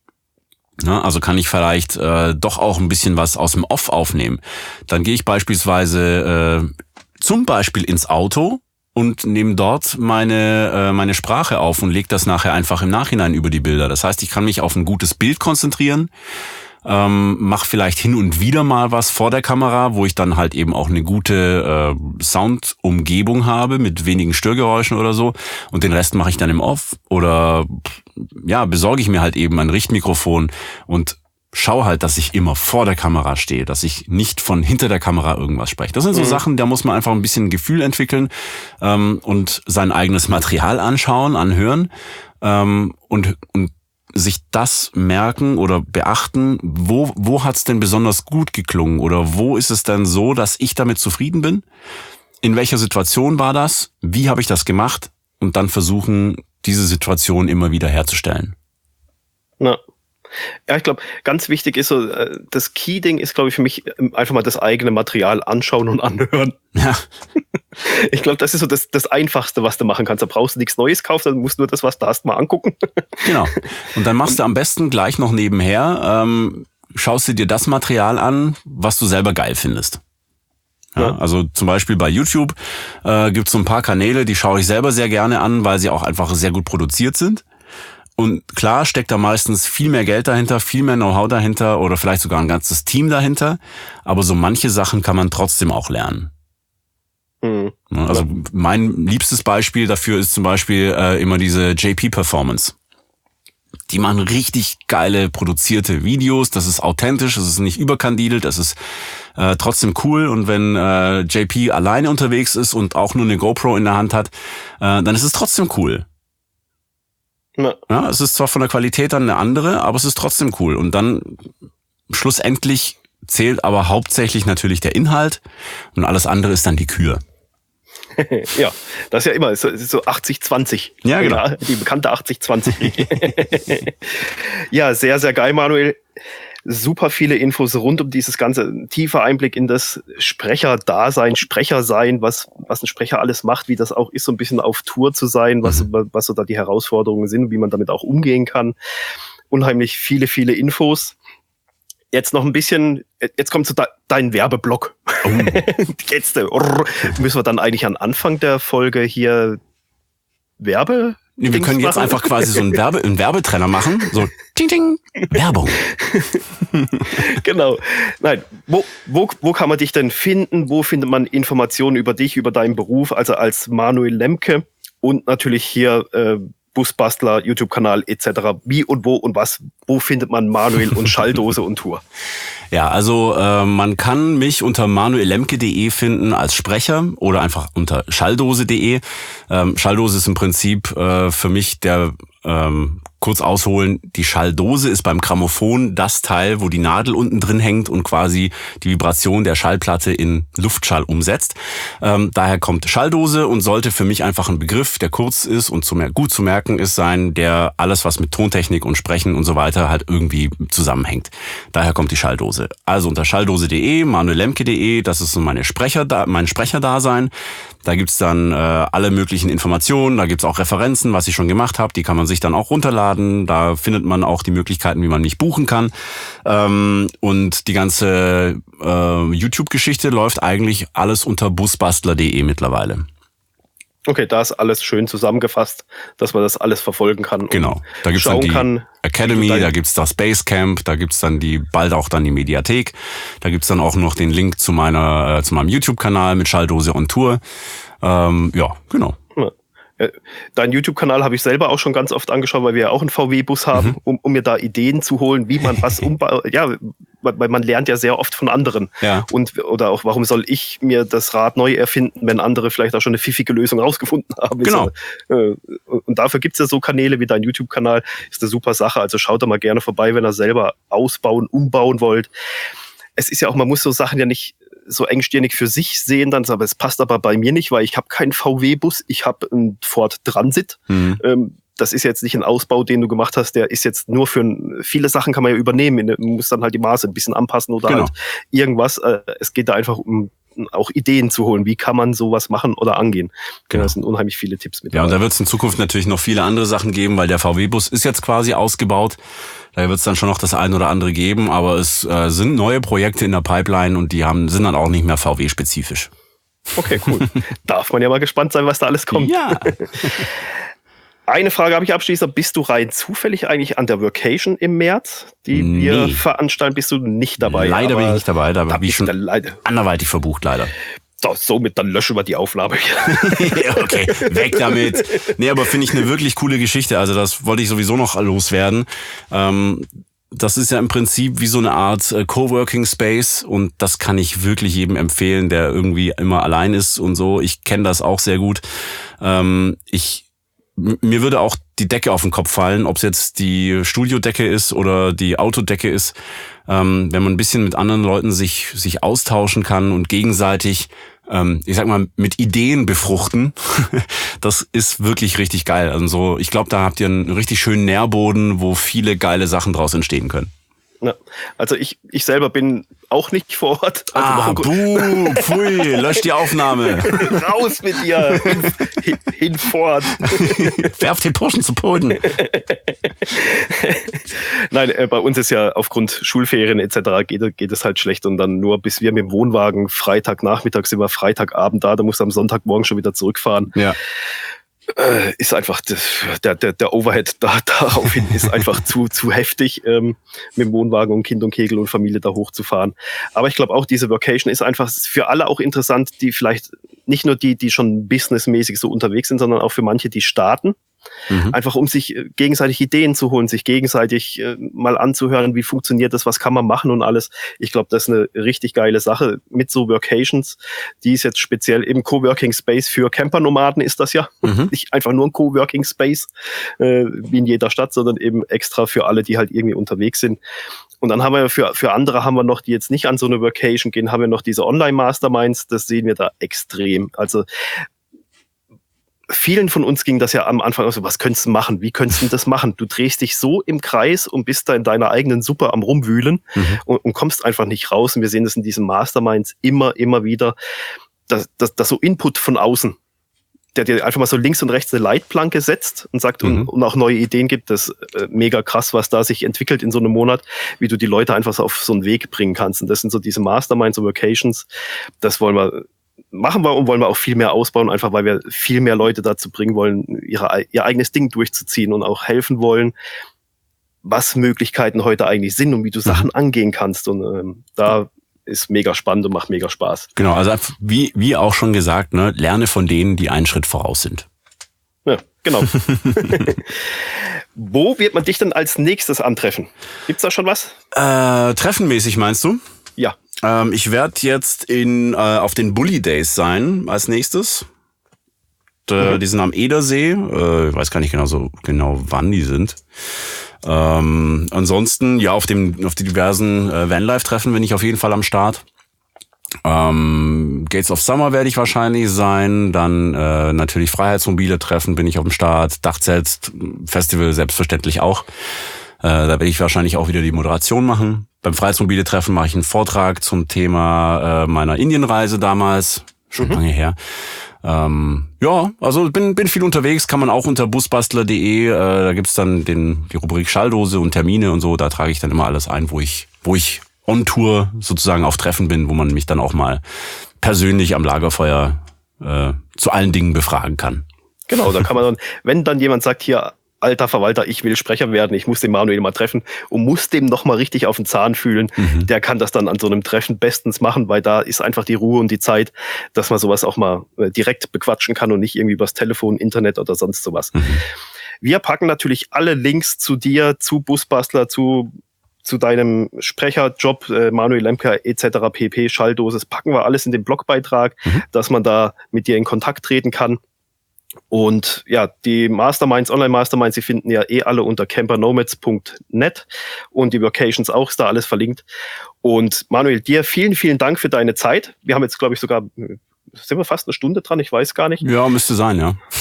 Ja, also kann ich vielleicht äh, doch auch ein bisschen was aus dem Off aufnehmen. Dann gehe ich beispielsweise äh, zum Beispiel ins Auto und nehme dort meine äh, meine Sprache auf und lege das nachher einfach im Nachhinein über die Bilder. Das heißt, ich kann mich auf ein gutes Bild konzentrieren, ähm, mache vielleicht hin und wieder mal was vor der Kamera, wo ich dann halt eben auch eine gute äh, Soundumgebung habe mit wenigen Störgeräuschen oder so, und den Rest mache ich dann im Off oder ja, besorge ich mir halt eben ein Richtmikrofon und schau halt, dass ich immer vor der Kamera stehe, dass ich nicht von hinter der Kamera irgendwas spreche. Das sind so mhm. Sachen, da muss man einfach ein bisschen Gefühl entwickeln ähm, und sein eigenes Material anschauen, anhören ähm, und und sich das merken oder beachten, wo wo hat's denn besonders gut geklungen oder wo ist es denn so, dass ich damit zufrieden bin? In welcher Situation war das? Wie habe ich das gemacht? Und dann versuchen, diese Situation immer wieder herzustellen. Na. Ja, ich glaube, ganz wichtig ist so, das Key-Ding ist, glaube ich, für mich einfach mal das eigene Material anschauen und anhören. Ja. Ich glaube, das ist so das, das Einfachste, was du machen kannst. Da brauchst du nichts Neues kaufen, dann musst du nur das, was du hast, mal angucken. Genau. Und dann machst du am besten gleich noch nebenher, ähm, schaust du dir das Material an, was du selber geil findest. Ja, ja. Also zum Beispiel bei YouTube äh, gibt es so ein paar Kanäle, die schaue ich selber sehr gerne an, weil sie auch einfach sehr gut produziert sind. Und klar steckt da meistens viel mehr Geld dahinter, viel mehr Know-how dahinter oder vielleicht sogar ein ganzes Team dahinter. Aber so manche Sachen kann man trotzdem auch lernen. Mhm. Also mein liebstes Beispiel dafür ist zum Beispiel äh, immer diese J P Performance. Die machen richtig geile produzierte Videos, das ist authentisch, das ist nicht überkandidelt, das ist äh, trotzdem cool. Und wenn äh, J P alleine unterwegs ist und auch nur eine GoPro in der Hand hat, äh, dann ist es trotzdem cool. Ja. Ja, es ist zwar von der Qualität dann eine andere, aber es ist trotzdem cool. Und dann schlussendlich zählt aber hauptsächlich natürlich der Inhalt und alles andere ist dann die Kür. Ja, das ist ja immer, es ist so achtzig zwanzig. Ja, genau. Ja, die bekannte achtzig zwanzig. Ja, sehr, sehr geil, Manuel. Super viele Infos rund um dieses ganze, tiefer Einblick in das Sprecher-Dasein, Sprecher-Sein, was, was ein Sprecher alles macht, wie das auch ist, so ein bisschen auf Tour zu sein, was, mhm. was so da die Herausforderungen sind und wie man damit auch umgehen kann. Unheimlich viele, viele Infos. Jetzt noch ein bisschen, jetzt kommt so de, dein Werbeblock. Oh. Jetzt äh, müssen wir dann eigentlich am Anfang der Folge hier Werbe... Nee, wir können jetzt machen. Einfach quasi so einen, Werbe, einen Werbetrenner machen. So, ting, ting, Werbung. Genau. Nein, wo, wo, wo kann man dich denn finden? Wo findet man Informationen über dich, über deinen Beruf, also als Manuel Lemke und natürlich hier äh, Busbastler, YouTube-Kanal et cetera. Wie und wo und was, wo findet man Manuel und Schalldose und Tour? Ja, also äh, man kann mich unter manuel lemke punkt de finden als Sprecher oder einfach unter schalldose punkt de. Ähm, Schalldose ist im Prinzip äh, für mich der, ähm, kurz ausholen, die Schalldose ist beim Grammophon das Teil, wo die Nadel unten drin hängt und quasi die Vibration der Schallplatte in Luftschall umsetzt. Ähm, daher kommt Schalldose und sollte für mich einfach ein Begriff, der kurz ist und zu mer- gut zu merken ist, sein, der alles, was mit Tontechnik und Sprechen und so weiter halt irgendwie zusammenhängt. Daher kommt die Schalldose. Also unter schalldose punkt de, manuel lemke punkt de, das ist so meine Sprecher, mein Sprecherdasein. Da gibt's dann äh, alle möglichen Informationen, da gibt's auch Referenzen, was ich schon gemacht habe, die kann man sich dann auch runterladen. Da findet man auch die Möglichkeiten, wie man mich buchen kann. Ähm, und die ganze äh, YouTube-Geschichte läuft eigentlich alles unter busbastler punkt de mittlerweile. Okay, da ist alles schön zusammengefasst, dass man das alles verfolgen kann. Genau, da gibt's dann die kann, Academy, da gibt's das Basecamp, da gibt's dann die bald auch dann die Mediathek. Da gibt's dann auch noch den Link zu meiner äh, zu meinem YouTube-Kanal mit Schalldose on Tour. Ähm, ja, genau. Ja. Deinen YouTube-Kanal habe ich selber auch schon ganz oft angeschaut, weil wir ja auch einen V W-Bus haben, mhm. um, um mir da Ideen zu holen, wie man was umbaut. Ja, weil man lernt ja sehr oft von anderen. Ja. Und, oder auch, warum soll ich mir das Rad neu erfinden, wenn andere vielleicht auch schon eine pfiffige Lösung rausgefunden haben. Genau. Und dafür gibt es ja so Kanäle wie dein YouTube-Kanal. Ist eine super Sache. Also schaut da mal gerne vorbei, wenn ihr selber ausbauen, umbauen wollt. Es ist ja auch, man muss so Sachen ja nicht so engstirnig für sich sehen, dann, aber es passt aber bei mir nicht, weil ich habe keinen V W-Bus, ich habe einen Ford Transit. Mhm. Ähm, das ist jetzt nicht ein Ausbau, den du gemacht hast, der ist jetzt nur für viele Sachen kann man ja übernehmen. Man muss dann halt die Maße ein bisschen anpassen oder genau. halt irgendwas. Es geht da einfach um auch Ideen zu holen. Wie kann man sowas machen oder angehen? Genau. Da sind unheimlich viele Tipps mit. Ja, und da wird es in Zukunft natürlich noch viele andere Sachen geben, weil der V W-Bus ist jetzt quasi ausgebaut. Da wird es dann schon noch das ein oder andere geben, aber es äh, sind neue Projekte in der Pipeline und die haben sind dann auch nicht mehr V W-spezifisch. Okay, cool. Darf man ja mal gespannt sein, was da alles kommt. Ja. Eine Frage habe ich abschließend. Bist du rein zufällig eigentlich an der Workation im März, die Nee. wir veranstalten? Bist du nicht dabei? Leider bin ich nicht dabei, da da bin ich schon leider. anderweitig verbucht, leider. So, somit, dann löschen wir die Aufnahme. Okay, weg damit. Nee, aber finde ich eine wirklich coole Geschichte. Also das wollte ich sowieso noch loswerden. Ähm, das ist ja im Prinzip wie so eine Art äh, Coworking Space und das kann ich wirklich jedem empfehlen, der irgendwie immer allein ist und so. Ich kenne das auch sehr gut. Ähm, ich Mir würde auch die Decke auf den Kopf fallen, ob es jetzt die Studiodecke ist oder die Autodecke ist. Ähm, wenn man ein bisschen mit anderen Leuten sich sich austauschen kann und gegenseitig, ähm, ich sag mal, mit Ideen befruchten, das ist wirklich richtig geil. Also so, ich glaube, da habt ihr einen richtig schönen Nährboden, wo viele geile Sachen draus entstehen können. Ja, also ich, ich selber bin auch nicht vor Ort. Also ah, buh, pfui, lösch die Aufnahme. Raus mit dir, hin, hin, hinfort. Werf den Burschen zu Boden. Nein, äh, bei uns ist ja aufgrund Schulferien et cetera geht, geht es halt schlecht und dann nur bis wir mit dem Wohnwagen Freitagnachmittag sind wir Freitagabend da, da musst du am Sonntagmorgen schon wieder zurückfahren. Ja. Äh, ist einfach das, der, der, der Overhead da, daraufhin ist einfach zu, zu heftig, ähm, mit dem Wohnwagen und Kind und Kegel und Familie da hochzufahren. Aber ich glaube auch, diese Workation ist einfach für alle auch interessant, die vielleicht nicht nur die, die schon businessmäßig so unterwegs sind, sondern auch für manche, die starten. Mhm. Einfach um sich gegenseitig Ideen zu holen, sich gegenseitig äh, mal anzuhören, wie funktioniert das, was kann man machen und alles. Ich glaube, das ist eine richtig geile Sache mit so Workations. Die ist jetzt speziell eben Coworking Space für Campernomaden ist das ja. Mhm. Nicht einfach nur ein Coworking Space äh, wie in jeder Stadt, sondern eben extra für alle, die halt irgendwie unterwegs sind. Und dann haben wir für, für andere haben wir noch, die jetzt nicht an so eine Workation gehen, haben wir noch diese Online-Masterminds. Das sehen wir da extrem. Also vielen von uns ging das ja am Anfang aus, so, was könntest du machen? Wie könntest du das machen? Du drehst dich so im Kreis und bist da in deiner eigenen Suppe am Rumwühlen mhm. und, und kommst einfach nicht raus. Und wir sehen das in diesen Masterminds immer, immer wieder, dass, dass, dass so Input von außen, der dir einfach mal so links und rechts eine Leitplanke setzt und sagt mhm. und, und auch neue Ideen gibt. Das ist äh, mega krass, was da sich entwickelt in so einem Monat, wie du die Leute einfach so auf so einen Weg bringen kannst. Und das sind so diese Masterminds, so Vocations. Das wollen wir machen wir und wollen wir auch viel mehr ausbauen, einfach weil wir viel mehr Leute dazu bringen wollen, ihre, ihr eigenes Ding durchzuziehen und auch helfen wollen, was Möglichkeiten heute eigentlich sind und wie du Sachen mhm. angehen kannst. Und ähm, da ist mega spannend und macht mega Spaß. Genau, also wie, wie auch schon gesagt, ne, lerne von denen, die einen Schritt voraus sind. Ja, genau. Wo wird man dich denn als nächstes antreffen? Gibt's da schon was? Äh, treffenmäßig meinst du? Ja. Ähm, ich werde jetzt in äh, auf den Bully Days sein als nächstes. D- mhm. Die sind am Edersee. Äh, ich weiß gar nicht genau so genau wann die sind. Ähm, ansonsten ja auf dem auf die diversen äh, Vanlife-Treffen bin ich auf jeden Fall am Start. Ähm, Gates of Summer werde ich wahrscheinlich sein. Dann äh, natürlich Freiheitsmobile Treffen bin ich auf dem Start. Dachzelt Festival selbstverständlich auch. Äh, da werde ich wahrscheinlich auch wieder die Moderation machen. Beim Freiheitsmobile-Treffen mache ich einen Vortrag zum Thema äh, meiner Indienreise damals, schon mhm. lange her. Ähm, ja, also bin bin viel unterwegs, kann man auch unter busbastler punkt de, äh, da gibt's dann den die Rubrik Schalldose und Termine und so, da trage ich dann immer alles ein, wo ich wo ich on Tour sozusagen auf Treffen bin, wo man mich dann auch mal persönlich am Lagerfeuer äh, zu allen Dingen befragen kann. Genau, da kann man dann, wenn dann jemand sagt, hier, alter Verwalter, ich will Sprecher werden, ich muss den Manuel mal treffen und muss dem nochmal richtig auf den Zahn fühlen, mhm. der kann das dann an so einem Treffen bestens machen, weil da ist einfach die Ruhe und die Zeit, dass man sowas auch mal direkt bequatschen kann und nicht irgendwie übers Telefon, Internet oder sonst sowas. Mhm. Wir packen natürlich alle Links zu dir, zu Busbastler, zu zu deinem Sprecherjob, äh, Manuel Lemke et cetera pp, Schalldose, das packen wir alles in den Blogbeitrag, mhm. dass man da mit dir in Kontakt treten kann. Und ja, die Masterminds, Online-Masterminds, die finden ja eh alle unter campernomads punkt net und die Vocations auch, ist da alles verlinkt. Und Manuel, dir vielen, vielen Dank für deine Zeit. Wir haben jetzt, glaube ich, sogar, sind wir fast eine Stunde dran? Ich weiß gar nicht. Ja, müsste sein, ja.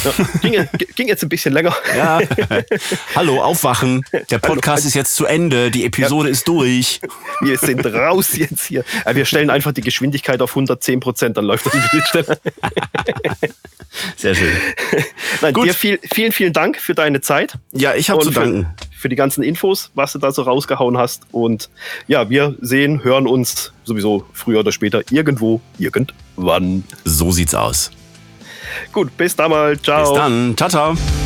ging, ging jetzt ein bisschen länger. Ja. Hallo, aufwachen. Der Podcast Hallo. ist jetzt zu Ende. Die Episode ja. ist durch. Wir sind raus jetzt hier. Wir stellen einfach die Geschwindigkeit auf hundertzehn Prozent, dann läuft das viel schneller. Sehr schön. Nein, Gut. Dir viel, vielen, vielen Dank für deine Zeit. Ja, ich habe zu danken. Für, für die ganzen Infos, was du da so rausgehauen hast. Und ja, wir sehen, hören uns sowieso früher oder später irgendwo, irgendwann. So sieht's aus. Gut, bis dann mal. Ciao. Bis dann. Ciao, ciao.